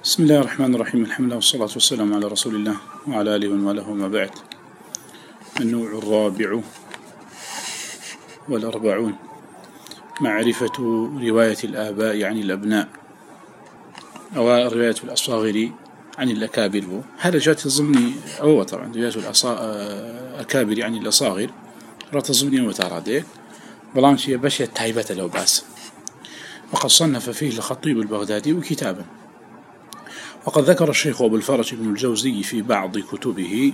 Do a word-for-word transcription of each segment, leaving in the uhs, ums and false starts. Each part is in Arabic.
بسم الله الرحمن الرحيم. الحمد لله والصلاة والسلام على رسول الله وعلى آله ومن والاه، ما بعد. النوع الرابع والأربعون: معرفة رواية الآباء عن الأبناء أو رواية الأصاغر عن الأكابر. هذا جات ضمن أو طبعا رواية الأكابر عن الأصاغر رات ضمن وتراديك بلانشية بشية تايبة لو باس. وقد صنف فيه الخطيب البغدادي كتابا. وقد ذكر الشيخ أبو الفرج بن الجوزي في بعض كتبه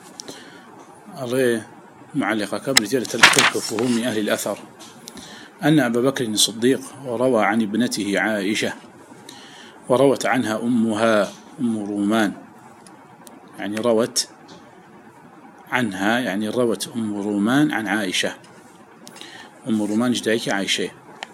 عليه معلقة كبر زيادة تلك فهوم أهل الأثر أن أبا بكر الصديق روى عن ابنته عائشة، وروت عنها أمها أم رومان، يعني روت عنها يعني روت أم رومان عن عائشة. أم رومان جدايك عائشة.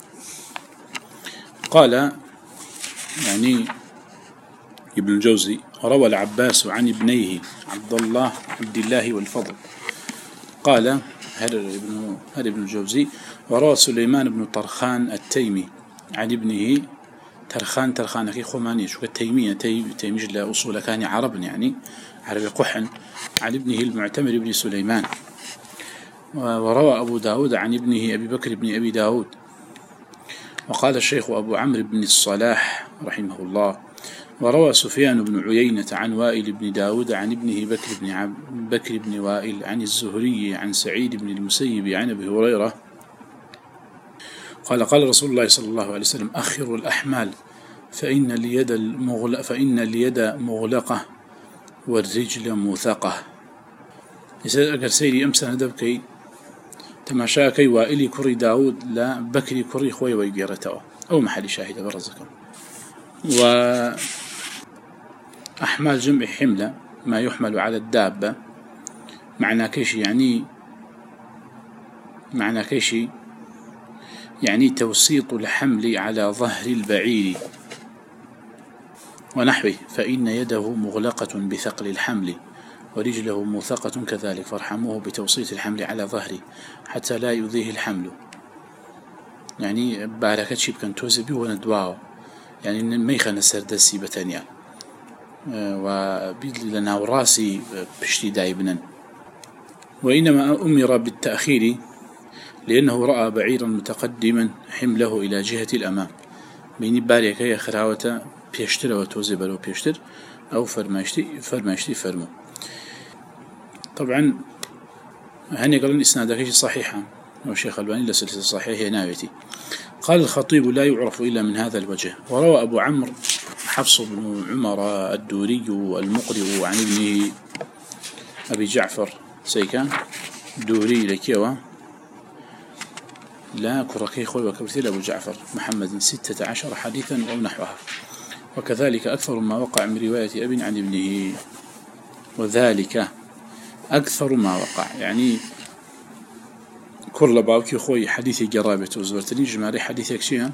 قال يعني ابن الجوزي: روى العباس عن ابنيه عبد الله عبد الله والفضل. قال هذا ابن هذا ابن الجوزي: وروى سليمان بن طرخان التيمي عن ابنه ترخان ترخان أخي خماني شو التيمية تيم تيمج له أصول كان عرب يعني عربي قحن، عن ابنه المعتمر بن سليمان. وروى أبو داود عن ابنه أبي بكر بن أبي داود. وقال الشيخ أبو عمرو بن الصلاح رحمه الله: وروى سفيان بن عيينة عن وائل بن داود عن ابنه بكر بن, عب بكر بن وائل عن الزهري عن سعيد بن المسيب عن أبي هريرة قال: قال رسول الله صلى الله عليه وسلم: أخروا الأحمال فإن اليد المغلق فإن اليد مغلقة والرجل موثقة. أجر سيري أمسا ندبكي تماشاكي وائلي كري داود لا بكري كري خوي ويقيرته أو محل شاهد برزكم. وأحمال جمع حملة ما يحمل على الدابة، معنى كيشي يعني معنى كيشي يعني توسيط الحمل على ظهر البعير ونحوه، فإن يده مغلقة بثقل الحمل ورجله موثقة كذلك، فارحموه بتوسيط الحمل على ظهره حتى لا يؤذيه الحمل. يعني باركت شيب كان توزبي وندواو يعني ميخا نسردسي بتانيا وبيد لنا وراسي بشتي دايبنا. وإنما أمر بالتأخير لأنه رأى بعيرا متقدما حمله إلى جهة الأمام، بين باريك هي خراوة بيشتر وتوزبر وبيشتر أو فرماشتي فرماشتي فرمو. طبعا هني قالن إسنادك صحيحة أو الشيخ الباني لسلسلة صحيحة هي ناويتي. قال الخطيب: لا يعرف إلا من هذا الوجه. وروى أبو عمرو حفص بن عمر الدوري المقرئ عن ابنه أبي جعفر سيكا دوري لكيوة لا كركي خوي وكبرتيل أبو جعفر محمد ستة عشر حديثا أو نحوها. وكذلك أكثر ما وقع من رواية أب عن ابنه، وذلك أكثر ما وقع يعني كل باوكي خوي حديث جرابة وزورتني جماري حديث يكشيها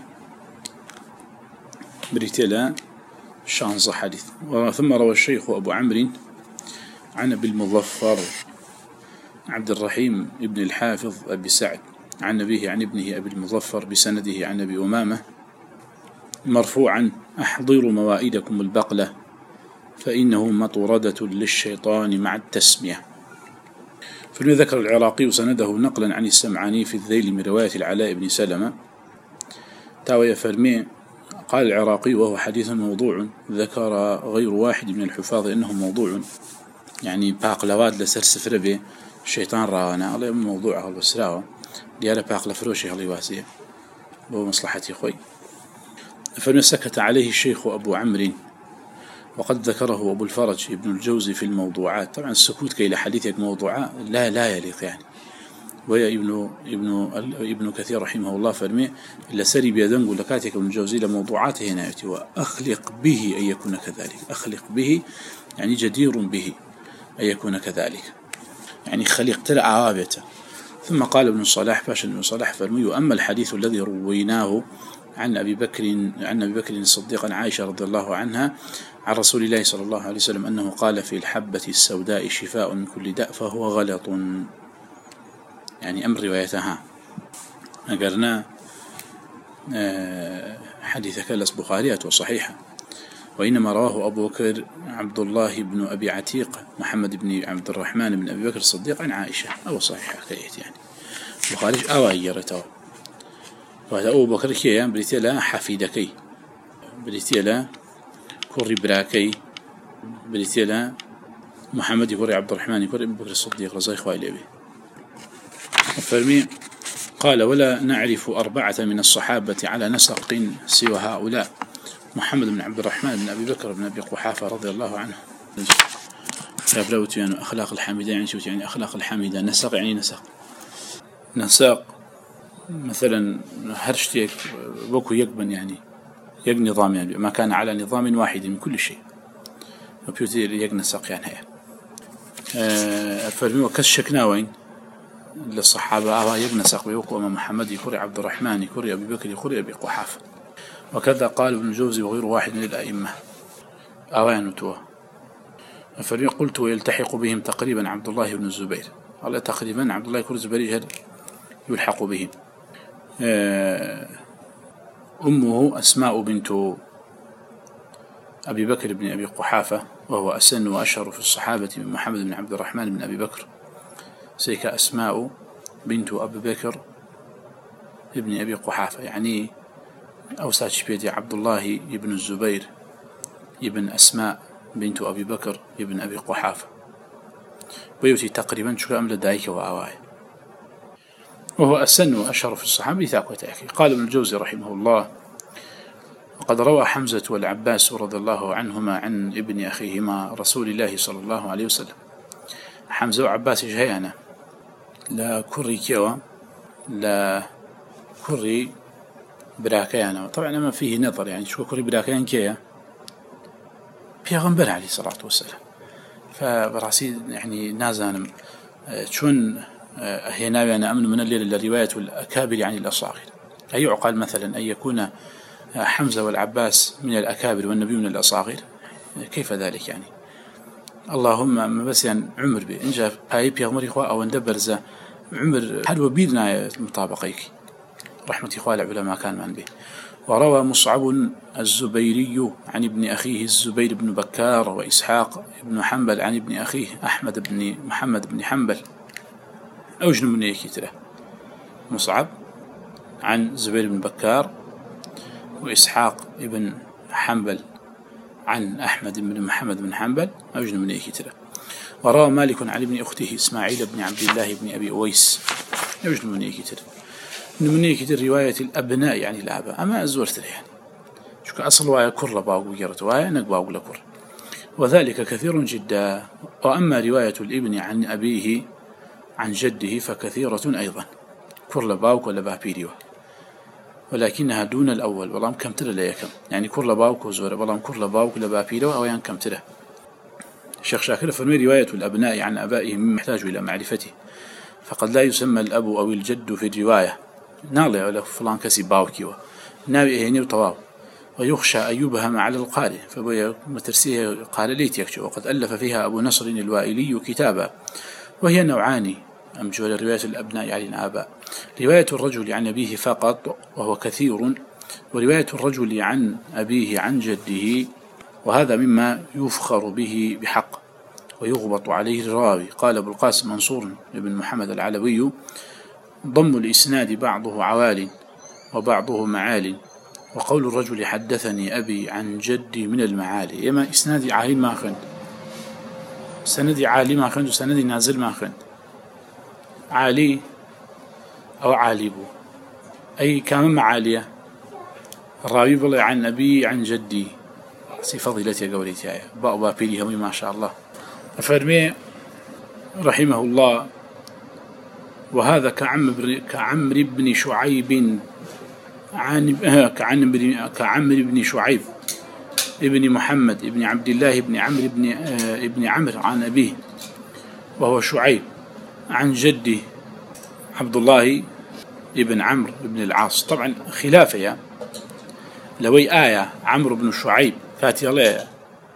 بريتلا شانص حديث. ثم روى الشيخ أبو عمرو عن أبي المظفر عبد الرحيم ابن الحافظ أبي سعد عن أبيه عن ابنه أبي المظفر بسنده عن أبي أمامة مرفوعا: أحضروا موائدكم البقلة فإنه مطردة للشيطان مع التسمية. فذكر العراقي سنده نقلا عن السمعاني في الذيل من رواية العلاء بن سلمة تاوي فرمي. قال العراقي: وهو حديث موضوع. ذكر غير واحد من الحفاظ إنه موضوع، يعني باقلوات لسر سفر به الشيطان رانا على موضوعه البسراوة ديالا باقل فروشي هالي واسية وهو مصلحتي خوي. فنسكت عليه الشيخ أبو عمرو، وقد ذكره أبو الفرج ابن الجوزي في الموضوعات. طبعا السكوت كي لحديثك موضوعات لا لا يليق يعني. ويا ابن ابن ابن كثير رحمه الله فرمي: إلا سري بيدنقو لكاتك ابن الجوزي لموضوعاته هنا يأتي وأخلق به أن يكون كذلك. أخلق به يعني جدير به أن يكون كذلك، يعني خلق ترى عوابته. ثم قال ابن الصلاح باشا ابن الصلاح فرمي: وأما الحديث الذي رويناه عن أبي بكر عن أبي بكر الصديق عن عائشة رضي الله عنها عن رسول الله صلى الله عليه وسلم أنه قال: في الحبة السوداء شفاء من كل داء، فهو غلط، يعني أمر روايتها. أقرنا حديث كالس بخاريات وصحيحة وإنما رواه أبو بكر عبد الله بن أبي عتيق محمد بن عبد الرحمن بن أبي بكر الصديق عن عائشة أو صحيح حكاية يعني وخارج أو هيرته. وهذا أبو بكر كي يعني بريتي لا حفيدكي بريتي لا كوري براكي بريتي لا محمد كوري عبد الرحمن كوري أبي بكر الصديق رضي الله عنه. فرمي قال ولا نعرف أربعة من الصحابة على نسق سوى هؤلاء محمد بن عبد الرحمن بن أبي بكر بن أبي قحافة رضي الله عنه. يعني أخلاق الحميدة يعني شو يعني أخلاق الحميدة نسق يعني نسق نسق مثلا هرشتك بوكو يقبن يعني يق نظام يعني ما كان على نظام واحد من كل شيء وبيوتير يق نسق يعني هي أه فرمي وكشكنا وين للصحابة أهوا يق نسق بيوكو أمام محمد يكوري عبد الرحمن يكوري أبي بكر يكوري أبي قحافة. وكذا قال ابن الجوزي وغيره واحد من الأئمة أوان توه. فرمي قلت ويلتحق بهم تقريبا عبد الله بن الزبير قال تقريبا عبد الله بن الزبير يلحق بهم. أمه أسماء بنت أبي بكر بن أبي قحافة وهو أسن وأشهر في الصحابة من محمد بن عبد الرحمن بن أبي بكر سيك أسماء بنت أبي بكر ابن أبي قحافة يعني أوساش بيدي عبد الله ابن الزبير ابن أسماء بنت أبي بكر ابن أبي قحافة ويوتي تقريبا شو أمل دايك وآواي وهو أسن وأشهر في الصحابة ذاك وتأكي. قال ابن الجوزي رحمه الله وقد روى حمزة والعباس رضي الله عنهما عن ابن أخيهما رسول الله صلى الله عليه وسلم. حمزة وعباس جهيانا لا كري كيوا لا كري براكيانا طبعا ما فيه نظر يعني شو كري براكيان كيا بيغنبر عليه الصلاة والسلام. فبراسي يعني نازانم شون هنا أنا أمن من الليل الرواية الأكابر يعني الأصاغر أي يعقل مثلا أن يكون حمزة والعباس من الأكابر والنبي من الأصاغر كيف ذلك يعني اللهم ما بس يعني عمر به إن جاء أي بيغمر إخوة أو اندبرز عمر حلو بيدنا مطابقيك رحمة إخوة العلماء كان من به. وروى مصعب الزبيري عن ابن أخيه الزبير بن بكار وإسحاق بن حنبل عن ابن أخيه أحمد بن محمد بن حنبل أوجن من يكتره مصعب عن زبير بن بكار وإسحاق بن حنبل عن أحمد بن محمد بن حنبل أوجن من يكتره. وروى مالك عن ابن أخته إسماعيل بن عبد الله بن أبي أويس أوجن من يكتره من يكتر رواية الأبناء يعني الآباء أما أزورت له يعني شو كأصل وايا كر باقو جرت وايا نقباقو لكر وذلك كثير جدا. وأما رواية الابن عن أبيه عن جده فكثيرة أيضا كر باوك ولا بابيريو ولكنها دون الأول والله كم ترى لا يكم يعني كر باوك وزور والله كر باوك ولا بابيريو أو يعني كم ترى. الشيخ شاكر فرمي رواية الأبناء عن أبائهم مما يحتاج إلى معرفته فقد لا يسمى الأب أو الجد في الرواية نالي على فلان كسي باوكيو ناوي هني وطواو ويخشى أن يبهم على القارئ فبويا مترسيه قال ليت يكشف. وقد ألف فيها أبو نصر الوائلي كتابا وهي نوعان أمجول رواية الأبناء عن الآباء رواية الرجل عن أبيه فقط وهو كثير ورواية الرجل عن أبيه عن جده وهذا مما يفخر به بحق ويغبط عليه الراوي. قال أبو القاسم منصور بن محمد العلوي ضم الإسناد بعضه عوال وبعضه معال وقول الرجل حدثني أبي عن جدي من المعالي إما إسنادي عالي ما خند سندي عالي ما خند وسندي نازل ما خند عالي أو عاليبو أي كامل معالية الراوي بالله عن أبي عن جدي سي فضيلتي قوليتي باء بابيلي همي ما شاء الله. فرمي رحمه الله وهذا كعمر كعمر بن شعيب عن كعمر كعمر بن شعيب ابن محمد ابن عبد الله ابن عمرو ابن ابن عمرو عن أبيه وهو شعيب عن جده عبد الله ابن عمرو ابن العاص. طبعا خلافة يا لوي آية عمرو بن شعيب فاتي الله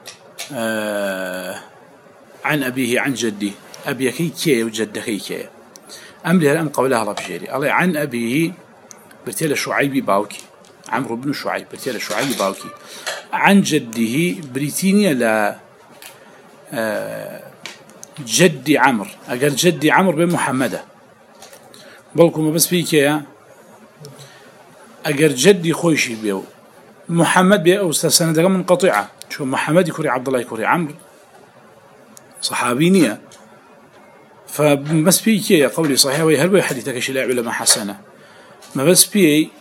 آه عن أبيه عن جده أبي كي كي وجد كي كي أملي الآن قولها الله بشيري الله عن أبيه برتيل شعيب باوكي عمرو بن شعيب برتيل شعيب باوكي عن جده بريتينيا لا جدي عمرو أجر جدي عمرو بن محمد بلكم بس فيك يا أجر جدي خويشي بيو محمد بيو أو سنة منقطعة شو محمد يكوري عبد الله يكوري عمرو صحابينية فبس فيك يا قولي صحيح ويهل حديثك شيء علماء حسنة ما بس بي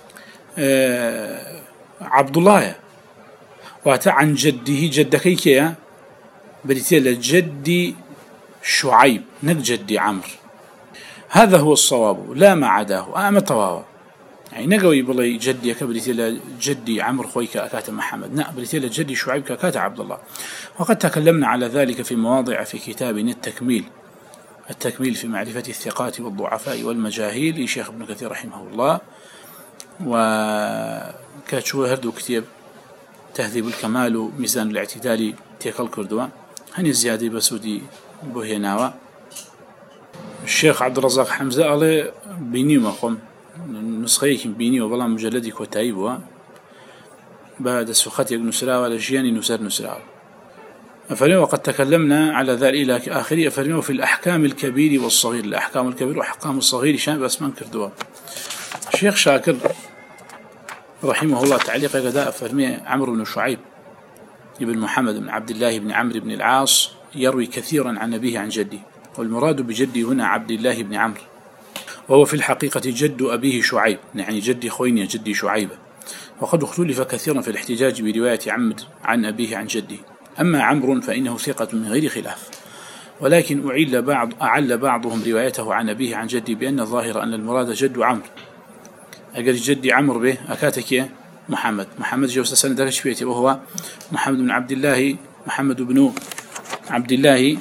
آه عبد الله وأتى عن جده جدك يا بريتيلا جدي شعيب نك جدي عمرو هذا هو الصواب لا ما عداه أما طواب يعني نقوي بالله جدي كبريتيلا جدي عمرو خويك أكات محمد لا بريتيلا جدي شعيب كأكات عبد الله وقد تكلمنا على ذلك في مواضع في كتابنا التكميل التكميل في معرفة الثقات والضعفاء والمجاهيل لشيخ ابن كثير رحمه الله وكاتشوه هردو كتاب تهذيب الكمال ميزان الاعتدال تيكال كردوان هني زيادة بسودي بوهيناوا الشيخ عبد الرزاق حمزة قال بيني ومقام نسخيك بيني وبلا مجلدي كتايبوا بعد سخات ينسراوا لجياني نسر نسراوا أفرمي وقد تكلمنا على ذلك إلى آخره أفرمي في الأحكام الكبير والصغير الأحكام الكبير وأحكام الصغير شان بس من كردوا الشيخ شاكر رحمه الله تعليق قداء أفرمي عمرو بن شعيب ابن محمد بن عبد الله بن عمرو بن العاص يروي كثيرا عن أبيه عن جدي والمراد بجدي هنا عبد الله بن عمرو وهو في الحقيقة جد أبيه شعيب يعني جدي خويني جدي شعيبة وقد اختلف كثيرا في الاحتجاج برواية عمد عن أبيه عن جدي أما عمرو فإنه ثقة من غير خلاف ولكن أعل بعض أعل بعضهم روايته عن أبيه عن جدي بأن الظاهر أن المراد جد عمرو أجل جدي عمرو به أكاتك محمد محمد جوز سنة درش فيته وهو محمد بن عبد الله محمد بن عبد الله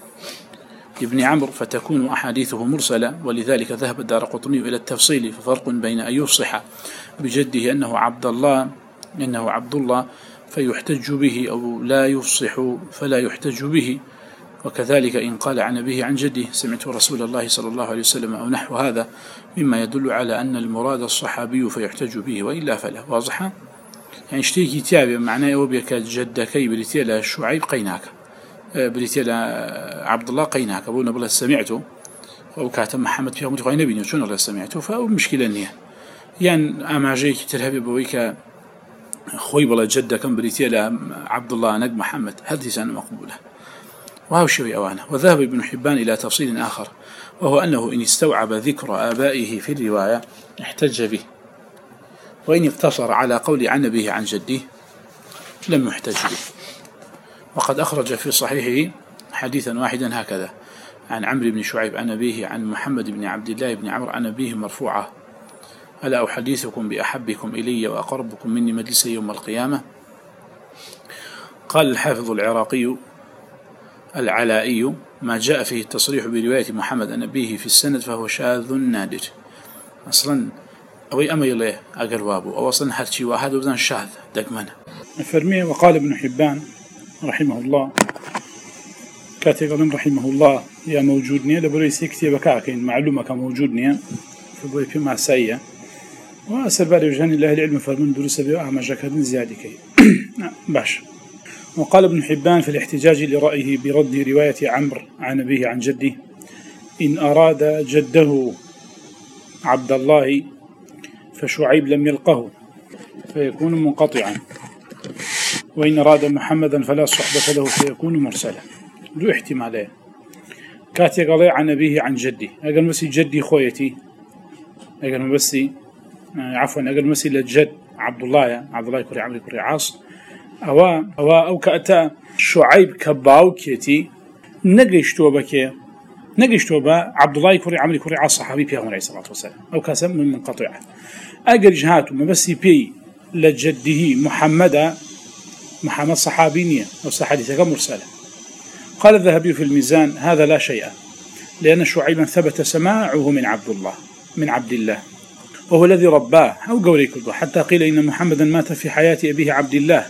ابن عمرو فتكون أحاديثه مرسلة ولذلك ذهب الدارقطني إلى التفصيل ففرق بين أن يفصح بجده أنه عبد الله إنه عبد الله فيحتج به أو لا يفصح فلا يحتج به وكذلك إن قال عن أبيه عن جده سمعت رسول الله صلى الله عليه وسلم أو نحو هذا مما يدل على أن المراد الصحابي فيحتج به وإلا فلا واضحة يعني اشتيكي تابع معناه وبيك جدكي بريتيلا شعيب قيناك بريتيلا عبد الله قيناك أبونا بالله سمعته وكاتم محمد فيها متقين نبي شنو الله سمعته فمشكلة نية يعني أما جيك ترهبي بويك خوي بالله جدك بريتيلا عبد الله نج محمد هذه سنة مقبولة وهو شوي أوانه وذهب ابن حبان إلى تفصيل آخر وهو أنه إن استوعب ذكر آبائه في الرواية احتج به وإن اقتصر على قول عن أبيه عن جده لم يحتج به وقد أخرج في صحيحه حديثا واحدا هكذا عن عمرو بن شعيب عن أبيه عن محمد بن عبد الله بن عمرو عن أبيه مرفوعة ألا أحدثكم بأحبكم إلي وأقربكم مني مجلسا يوم القيامة قال الحافظ العراقي العلائي ما جاء فيه التصريح برواية محمد عن أبيه في السند فهو شاذ نادر أصلا أوي أما يليه أقربابه أو أصلا حرشي واحد وبدان شاذ دقمنا فرميه وقال ابن حبان رحمه الله كاتب رحمه الله يا موجودني لبريسي كتير بكاكين معلومة كموجودني فبوي في معسية وأسبالي وجهان الله العلم فرمون دروس بيو أعمى جاكدين زيادة كي باش وقال ابن حبان في الاحتجاج لرأيه برد رواية عمرو عن أبيه عن جده إن أراد جده عبد الله فشعيب لم يلقه فيكون منقطعا وإن أراد محمدا فلا صحبة له فيكون مرسلا ذو احتمالين كاتي قضي عن أبيه عن جدي أقل مسي جدي خويتي أقل مسي عفوا أقل مسي للجد عبد الله عبد الله يكوري عمرو يكوري عاص أو أو أو كأتا شعيب كباوكيتي نجشتوا بك نجشتوا با عبد الله يكوري عمرو يكوري عاص صحابي بيهم عليه الصلاة والسلام أو كاسم من منقطع أقل جهاته ما بس بي لجده محمد محمد صحابينية أو صحادثة مرسلة قال الذهبي في الميزان هذا لا شيء لأن شعيبا ثبت سماعه من عبد الله من عبد الله وهو الذي رباه أو قولي كله حتى قيل إن محمدا مات في حياة أبيه عبد الله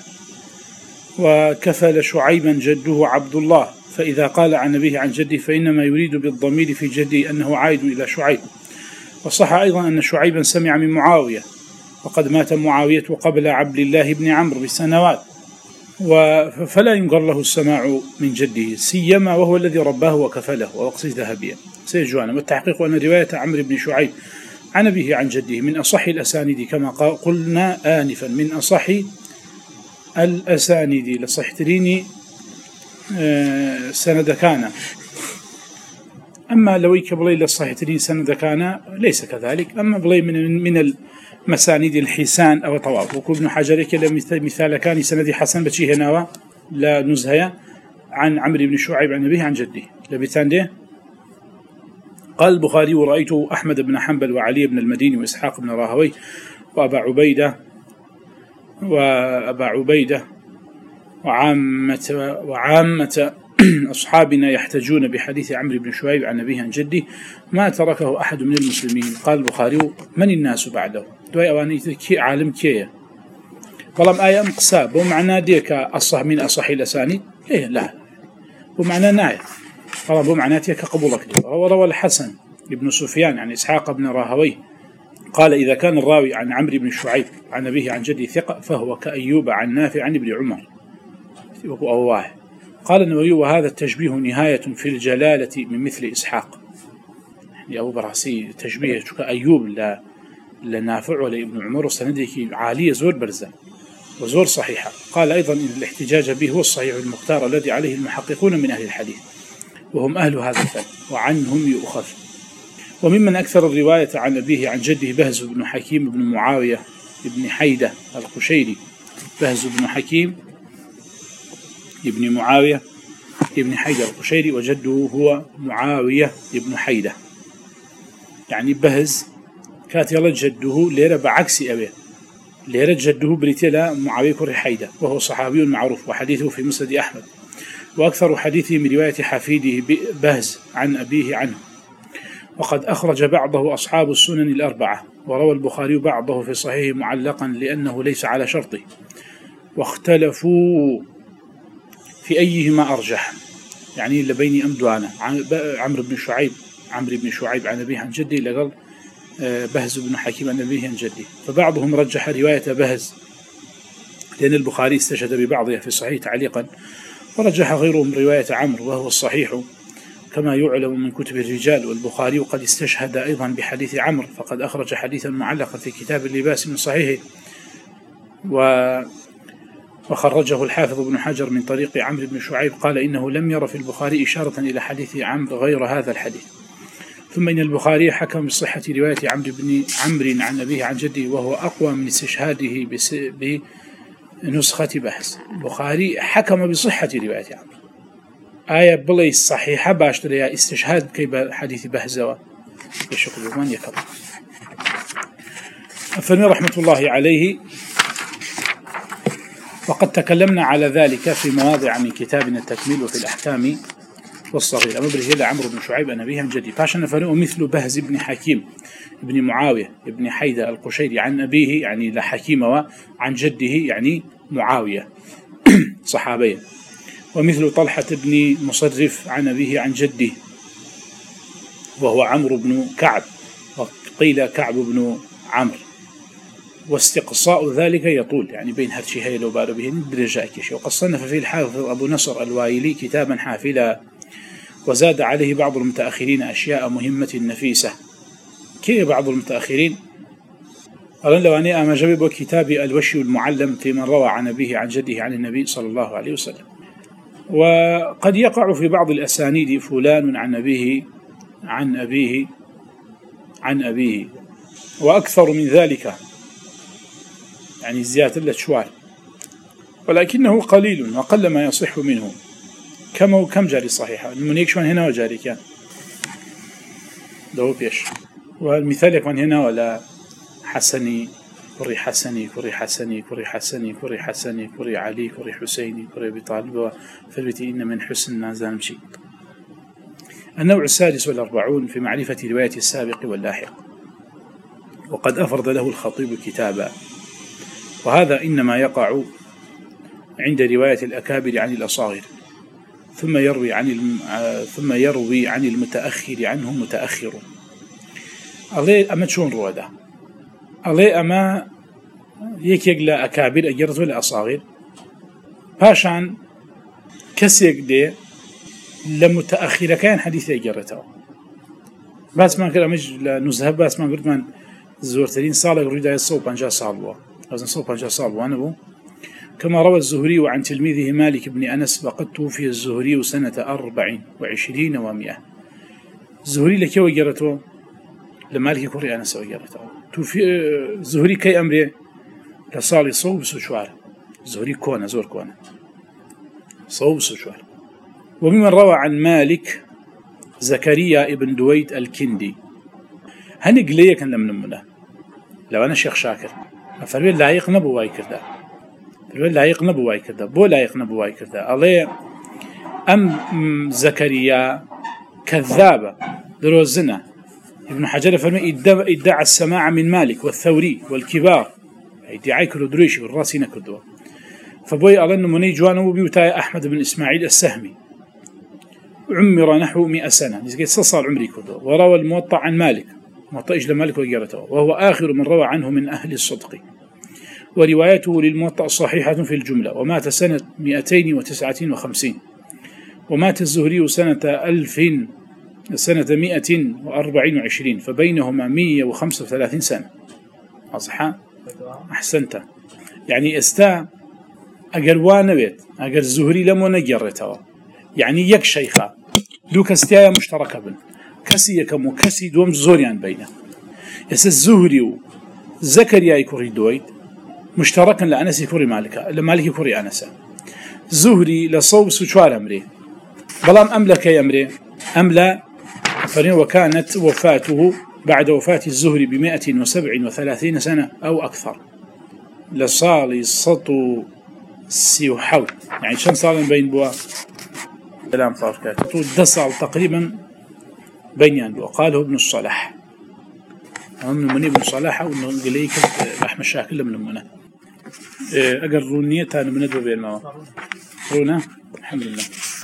وكفل شعيبا جده عبد الله فإذا قال عن أبيه عن جده فإنما يريد بالضمير في جده أنه عائد إلى شعيب وصح أيضا أن شعيبا سمع من معاوية وقد مات معاوية قبل عبد الله بن عمرو بسنوات، فلا ينقر له السماع من جده سيما وهو الذي رباه وكفله ووقصه ذهبيا سيجوانا. والتحقيق أن رواية عمرو بن شعيب عن أبيه عن جده من أصح الأسانيد كما قلنا آنفا، من أصح الأسانيد لصحتريني سند كان. أما لو يكبلي لصحترين سند كان ليس كذلك. أما بلي من من المسانيد الحسان أو طواف وكابن حجر كلا مثال كان سند حسن بشي هنا لا نزهية عن عمرو بن شعيب عن أبيه عن جده لبتان ده. قال البخاري: ورأيت أحمد بن حنبل وعلي بن المديني وإسحاق بن راهوي وأبا عبيدة وأبا عبيدة وعامة وعامة أصحابنا يحتجون بحديث عمرو بن شعيب عن أبيه عن جده ما تركه أحد من المسلمين. قال البخاري: من الناس بعده؟ دوي أواني كي عالم كيه والله آية مقساب ومعنى ديك أصح من أصح الأسانيد إيه لا ومعنى ناية والله بمعنى تيك قبولك لي. وروى الحسن ابن سفيان عن إسحاق بن راهوي قال: إذا كان الراوي عن عمرو بن شعيب عن أبيه عن جده ثقة فهو كأيوب عن نافع عن ابن عمر أواه. قال النووي: وهذا التشبيه نهاية في الجلالة من مثل إسحاق. يعني أبو براسي تشبيه كأيوب لا لنافع ولا ابن عمر وسندك عالية زور برزة وزور صحيحة. قال أيضا: إن الاحتجاج به هو الصحيح المختار الذي عليه المحققون من أهل الحديث وهم أهل هذا الفن وعنهم يؤخذ. وممن أكثر الرواية عن أبيه عن جده بهز بن حكيم بن معاوية بن حيدة القشيري. بهز بن حكيم ابن معاوية ابن حيدة القشيري وجده هو معاوية ابن حيدة. يعني بهز كاتل جده ليرة بعكس أبيه ليرة جده بريتلا معاوية كري حيدة وهو صحابي معروف وحديثه في مسند أحمد، وأكثر حديثه من رواية حفيده بهز عن أبيه عنه. وقد أخرج بعضه أصحاب السنن الأربعة، وروى البخاري بعضه في صحيحه معلقا لأنه ليس على شرطه، واختلفوا في أيهما أرجح، يعني لبين أمدوانا عمرو بن شعيب عمرو بن شعيب عن أبيه عن جده لقال بهز بن حكيم عن أبيه عن جده. فبعضهم رجح رواية بهز لأن البخاري استشهد ببعضها في صحيح تعليقا، ورجح غيرهم رواية عمرو وهو الصحيح كما يعلم من كتب الرجال. والبخاري قد استشهد أيضا بحديث عمرو، فقد أخرج حديثا معلقا في كتاب اللباس من صحيحه، وخرجه الحافظ ابن حجر من طريق عمرو بن شعيب قال: إنه لم ير في البخاري إشارة إلى حديث عمرو غير هذا الحديث. ثم إن البخاري حكم بصحة رواية عمرو بن عمرو عن أبيه عن جده، وهو أقوى من استشهاده بنسخة بحث. البخاري حكم بصحة رواية عمرو، آية بلي صحيحة باشتريها استشهاد كي حديث بهزوا يشكل من يكبر. فمن رحمة الله عليه. وقد تكلمنا على ذلك في مواضع من كتابنا التكميل وفي الأحكام والصغير. أما برجل عمرو بن شعيب عن أبيه عن جده فاشن فنؤ مثل بهز بن حكيم بن معاوية بن حيدة القشيري عن أبيه يعني لحكيم وعن جده يعني معاوية صحابيا. ومثل طلحة بن مصرف عن أبيه عن جده وهو عمرو بن كعب، وقيل كعب بن عمرو. واستقصاء ذلك يطول يعني بين هرشي هاي لو بارو به ندرجة كشي. وقد صنف فيه الحافظ أبو نصر الوايلي كتابا حافلا، وزاد عليه بعض المتأخرين أشياء مهمة نفيسة. كي بعض المتأخرين قال لو أني أما جبب كتابي الوشي المعلم في من روى عن أبيه عن جده عن النبي صلى الله عليه وسلم. وقد يقع في بعض الأسانيد فلان عن أبيه عن أبيه عن أبيه وأكثر من ذلك، يعني زيادة الأشوار، ولكنه قليل وقل ما يصح منه. كم كم جاري صحيحة المنيك شوان هنا وجاري كان ده بيش. والمثال يكون هنا ولا حسني كري حسني كري حسني كري حسني كري حسني كري علي كري حسيني كري بطالب فالبتي إن من حسن ما زال مشي. النوع السادس والأربعون في معرفة رواية السابق واللاحق، وقد أفرد له الخطيب كتابا، وهذا إنما يقع عند رواية الأكابر عن الأصاغر، ثم يروي عن الم... ثم يروي عن المتأخر عنه متأخر. الله أما شون رواده الله أما يك لا أكابر أجرت ولا أصاغر باشان كسيك دي لمتأخرة كان حديث أجرته بس ما كده مش نزهب بس ما قلت من زورتين صالة يريد يصوب بنجا صالوا أظن صوب بنجا صالوا أنا بو كما روى الزهري عن تلميذه مالك بن أنس وقد توفي الزهري سنة أربع وعشرين ومئة الزهري لك وجرته لمالك كوري أنس وجرته توفي الزهري كي أمره لصالي صوب سشوار الزهري كونه زور كونه صوب سشوار وممن روى عن مالك زكريا ابن دويت الكندي هنقليه كان لم نمنا لو أنا شيخ شاكر أفرمي لايق نبو واي كردا فرمي لايق نبو واي كردا بو لايق نبو واي كردا الله أم زكريا كذابة دروزنا ابن حجر فرمي ادعى السماع من مالك والثوري والكبار ادعي كرو دريش والراسين كردوا فبوي أظن مني جوانو بيوتاي أحمد بن إسماعيل السهمي عمر نحو مئة سنة صار عمري كردوا وروى الموطأ عن مالك موطأ إجل مالك وجرته وهو آخر من روى عنه من أهل الصدق وروايته للموطأ صحيحة في الجملة ومات سنة مئتين وتسعة وخمسين ومات الزهري سنة ألف سنة مئة وأربعين وعشرين فبينهما مئة وخمسة وثلاثين سنة أصحى أحسنت يعني استا أجر وانبت أجر الزهري لم نجرته يعني يك شيخة دوك استياء مشتركة بن كسي يكم وكسي دوم زوريان بينه يس الزهري زكريا يكوري دويد مشتركا لأنس يكوري مالك لمالك يكوري أنس زهري لصوب سوشوار أمري بلام أملك يا أمري أملا فرين وكانت وفاته بعد وفاة الزهري بمائة وسبع وثلاثين سنة أو أكثر لصالي سطو سيوحول يعني شن صار بين بوا كلام فاركات طول دسال تقريبا بينيان وقاله ابن الصلاح من مني ابن الصلاح وإنه قليك رحمة الشاكل من المنى أقل رونية تاني من ندوى بين رونا الحمد لله.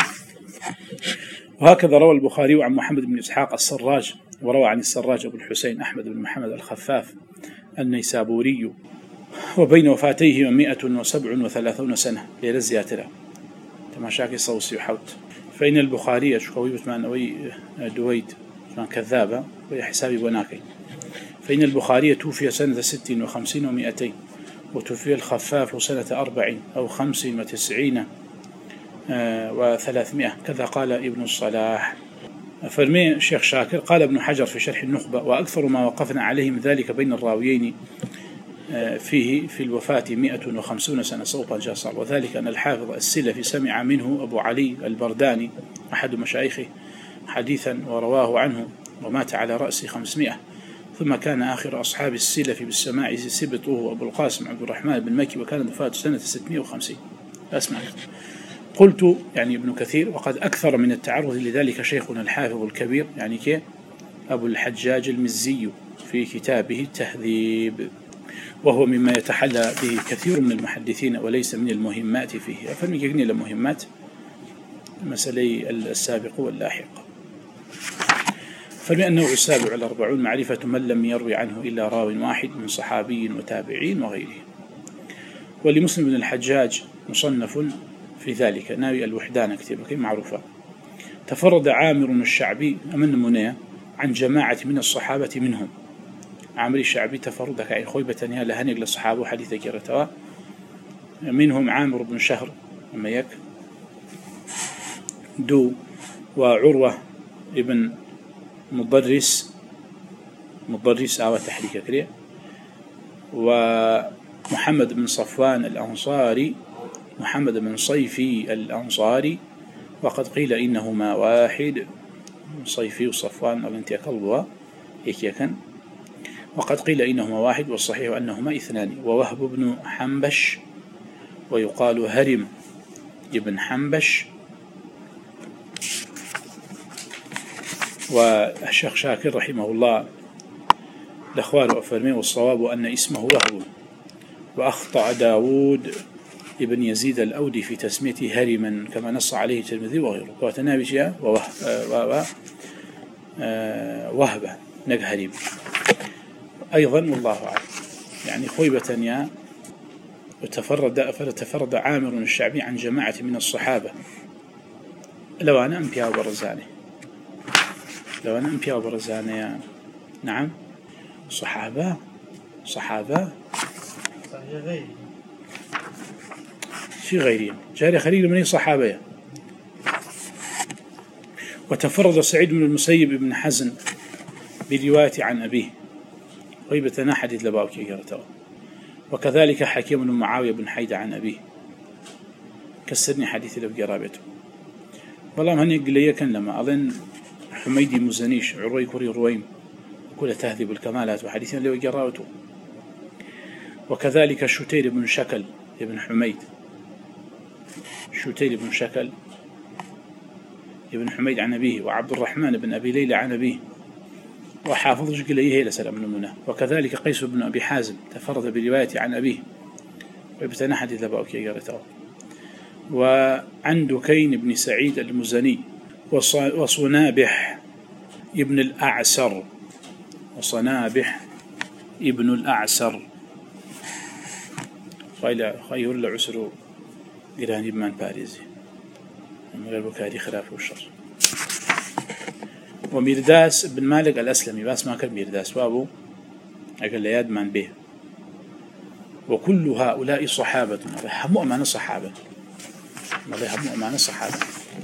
وهكذا روى البخاري عن محمد بن إسحاق السراج وروى عن السراج أبو الحسين أحمد بن محمد الخفاف النيسابوري وبين وفاتيه مئة وسبع وثلاثون سنة ليلة زياترة تماشاكي صوصي وحوت فإن البخاري شكوي بثمان أوي دويد بثمان كذابة ويحسابي بناكي فإن البخاري توفي سنة ست وخمسين ومئتين وتوفي الخفاف سنة أربع أو خمس وتسعين آه وثلاثمائة كذا قال ابن الصلاح. فرمي الشيخ شاكر قال ابن حجر في شرح النخبة وأكثر ما وقفنا عليه من ذلك بين الراويين آه فيه في الوفاة مئة وخمسون سنة صوتا جاصر وذلك أن الحافظ السلفي سمع منه أبو علي البرداني أحد مشايخه حديثا ورواه عنه ومات على رأس خمسمائة ثم كان آخر أصحاب السلف بالسماع سبطه أبو القاسم عبد الرحمن بن مكي وكانت وفاته سنة ستمائة وخمسين. أسمع قلت يعني ابن كثير وقد أكثر من التعرض لذلك شيخنا الحافظ الكبير يعني كي أبو الحجاج المزي في كتابه التهذيب وهو مما يتحلى به كثير من المحدثين وليس من المهمات فيه فمن يقني المهمات مسألة السابق واللاحق. فمن النوع السابع الأربعون معرفة من لم يروي عنه إلا راو واحد من صحابي وتابعين وغيره. ولمسلم بن الحجاج مصنف في ذلك ناوي الوحدان كتابة معروفة. تفرد عامر الشعبي أمن منيا عن جماعة من الصحابة منهم عامر الشعبي تفردك أي خويبة يا لهنق للصحابة حديث كرتوا منهم عامر بن شهر أما يك دو وعروة ابن مضرس مضرس أو تحريك كريه ومحمد بن صفوان الأنصاري محمد بن صيفي الأنصاري وقد قيل إنهما واحد صيفي وصفوان أو انتي قلبها يكيكا وقد قيل إنهما واحد والصحيح أنهما اثنان ووهب بن حنبش ويقال هرم ابن حنبش والشيخ شاكر رحمه الله الأخوار وأفرمي والصواب أن اسمه وهب وأخطأ داود ابن يزيد الأودي في تسميته هرما كما نص عليه الترمذي وغيره وتنابج ووهبة نق هرم أيضا والله أعلم يعني خويبة يا وتفرد فتفرد عامر الشعبي عن جماعة من الصحابة. لو أنا أمبيا وبرزاني لو أنا أمبيا وبرزاني نعم صحابة صحابة في غيرهم جاري خليل من صحابة. وتفرد سعيد بن المسيب بن حزن برواية عن أبيه غيبة حديث لباوكي قرته. وكذلك حكيم بن معاوية بن حيدة عن أبيه كسرني حديث لو قرابته. والله هني قليا كان لما أظن حميدي مزنيش عروي كوري رويم كل تهذيب الكمالات وحديثين لو قرابته. وكذلك شتير بن شكل ابن حميد شتير بن شكل ابن حميد عن أبيه. وعبد الرحمن بن أبي ليلى عن أبيه. وحافظ جقليه لسلام المنى. وكذلك قيس بن أبي حازم تفرد برواية عن أبيه وابتنى حديث لباوكي قرته. وعن دكين بن سعيد المزني وصنابح ابن الأعسر وصنابح ابن الأعسر خير العسر قراني بمان باريزي من البكاري خلاف والشر. وميرداس بن مالك الأسلمي بس ما كان ميرداس وابو أقل لياد من به. وكل هؤلاء صحابة هم أمان الصحابة هم أمان الصحابة.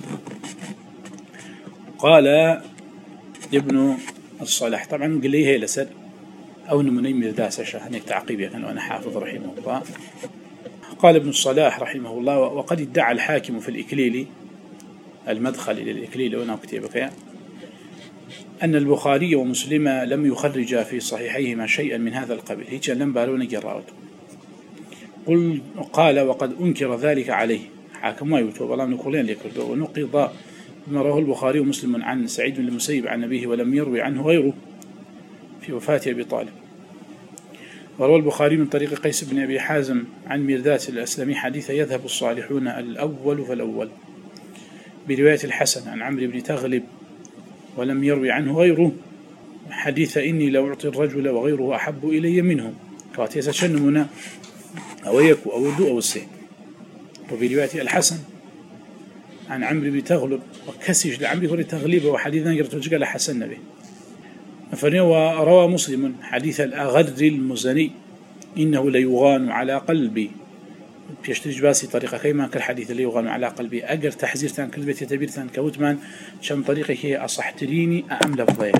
قال ابن الصلاح طبعا قال لي هي لسر أو نمني ميرداس عشان تعقيبي كان وأنا حافظ رحمه الله. قال ابن الصلاح رحمه الله وقد ادعى الحاكم في الإكليل المدخل إلى الإكليل وأنا كتبك أن البخاري ومسلم لم يخرجا في صحيحيهما شيئا من هذا القبيل هيك لم بالون جراوته. قل قال وقد أنكر ذلك عليه حاكم ما يوتو والله نقولين لك ونقض بما رواه البخاري ومسلم عن سعيد بن المسيب عن أبيه ولم يروي عنه غيره في وفاة أبي طالب. وروى البخاري من طريق قيس بن أبي حازم عن ميرداس الأسلمي حديث يذهب الصالحون الأول فالأول برواية الحسن عن عمرو بن تغلب ولم يروي عنه غيره حديث إني لو أعطي الرجل وغيره أحب إلي منه كواتيسا شنمنا أو يكو أو دو أو السين. وبرواية الحسن عن عمرو بن تغلب وكسج لعمرو بن تغلب وحديثا يرتجى لحسن نبي. وروى مسلم حديث الأغر المزني إنه ليغان على قلبي بيشتري باسي طريقة كيما كالحديث اللي يغان على قلبي أجر تحذير تان كلبة تبير تان كوتمان شم طريقة هي أصحتريني أم لفظية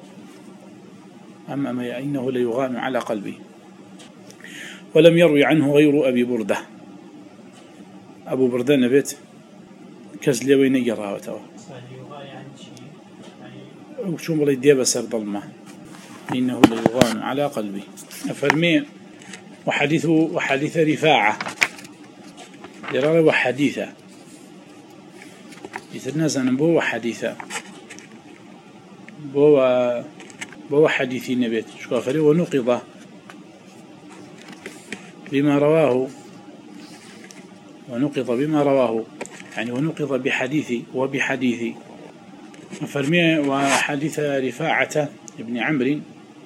أم أم إنه ليغان على قلبي. ولم يروي عنه غير أبي بردة أبو بردة نبت كزلي وين يراوته وشو والله ديابة سر ظلمة إنه ليغان على قلبي. أفرمي وحديث وحديث رفاعة يرى وحديثة يتنازل بو وحديثة بو بو حديث النبي شو فري ونقض بما رواه ونقض بما رواه يعني ونقض بحديثي وبحديثي. فرمي وحديث رفاعة ابن عمرو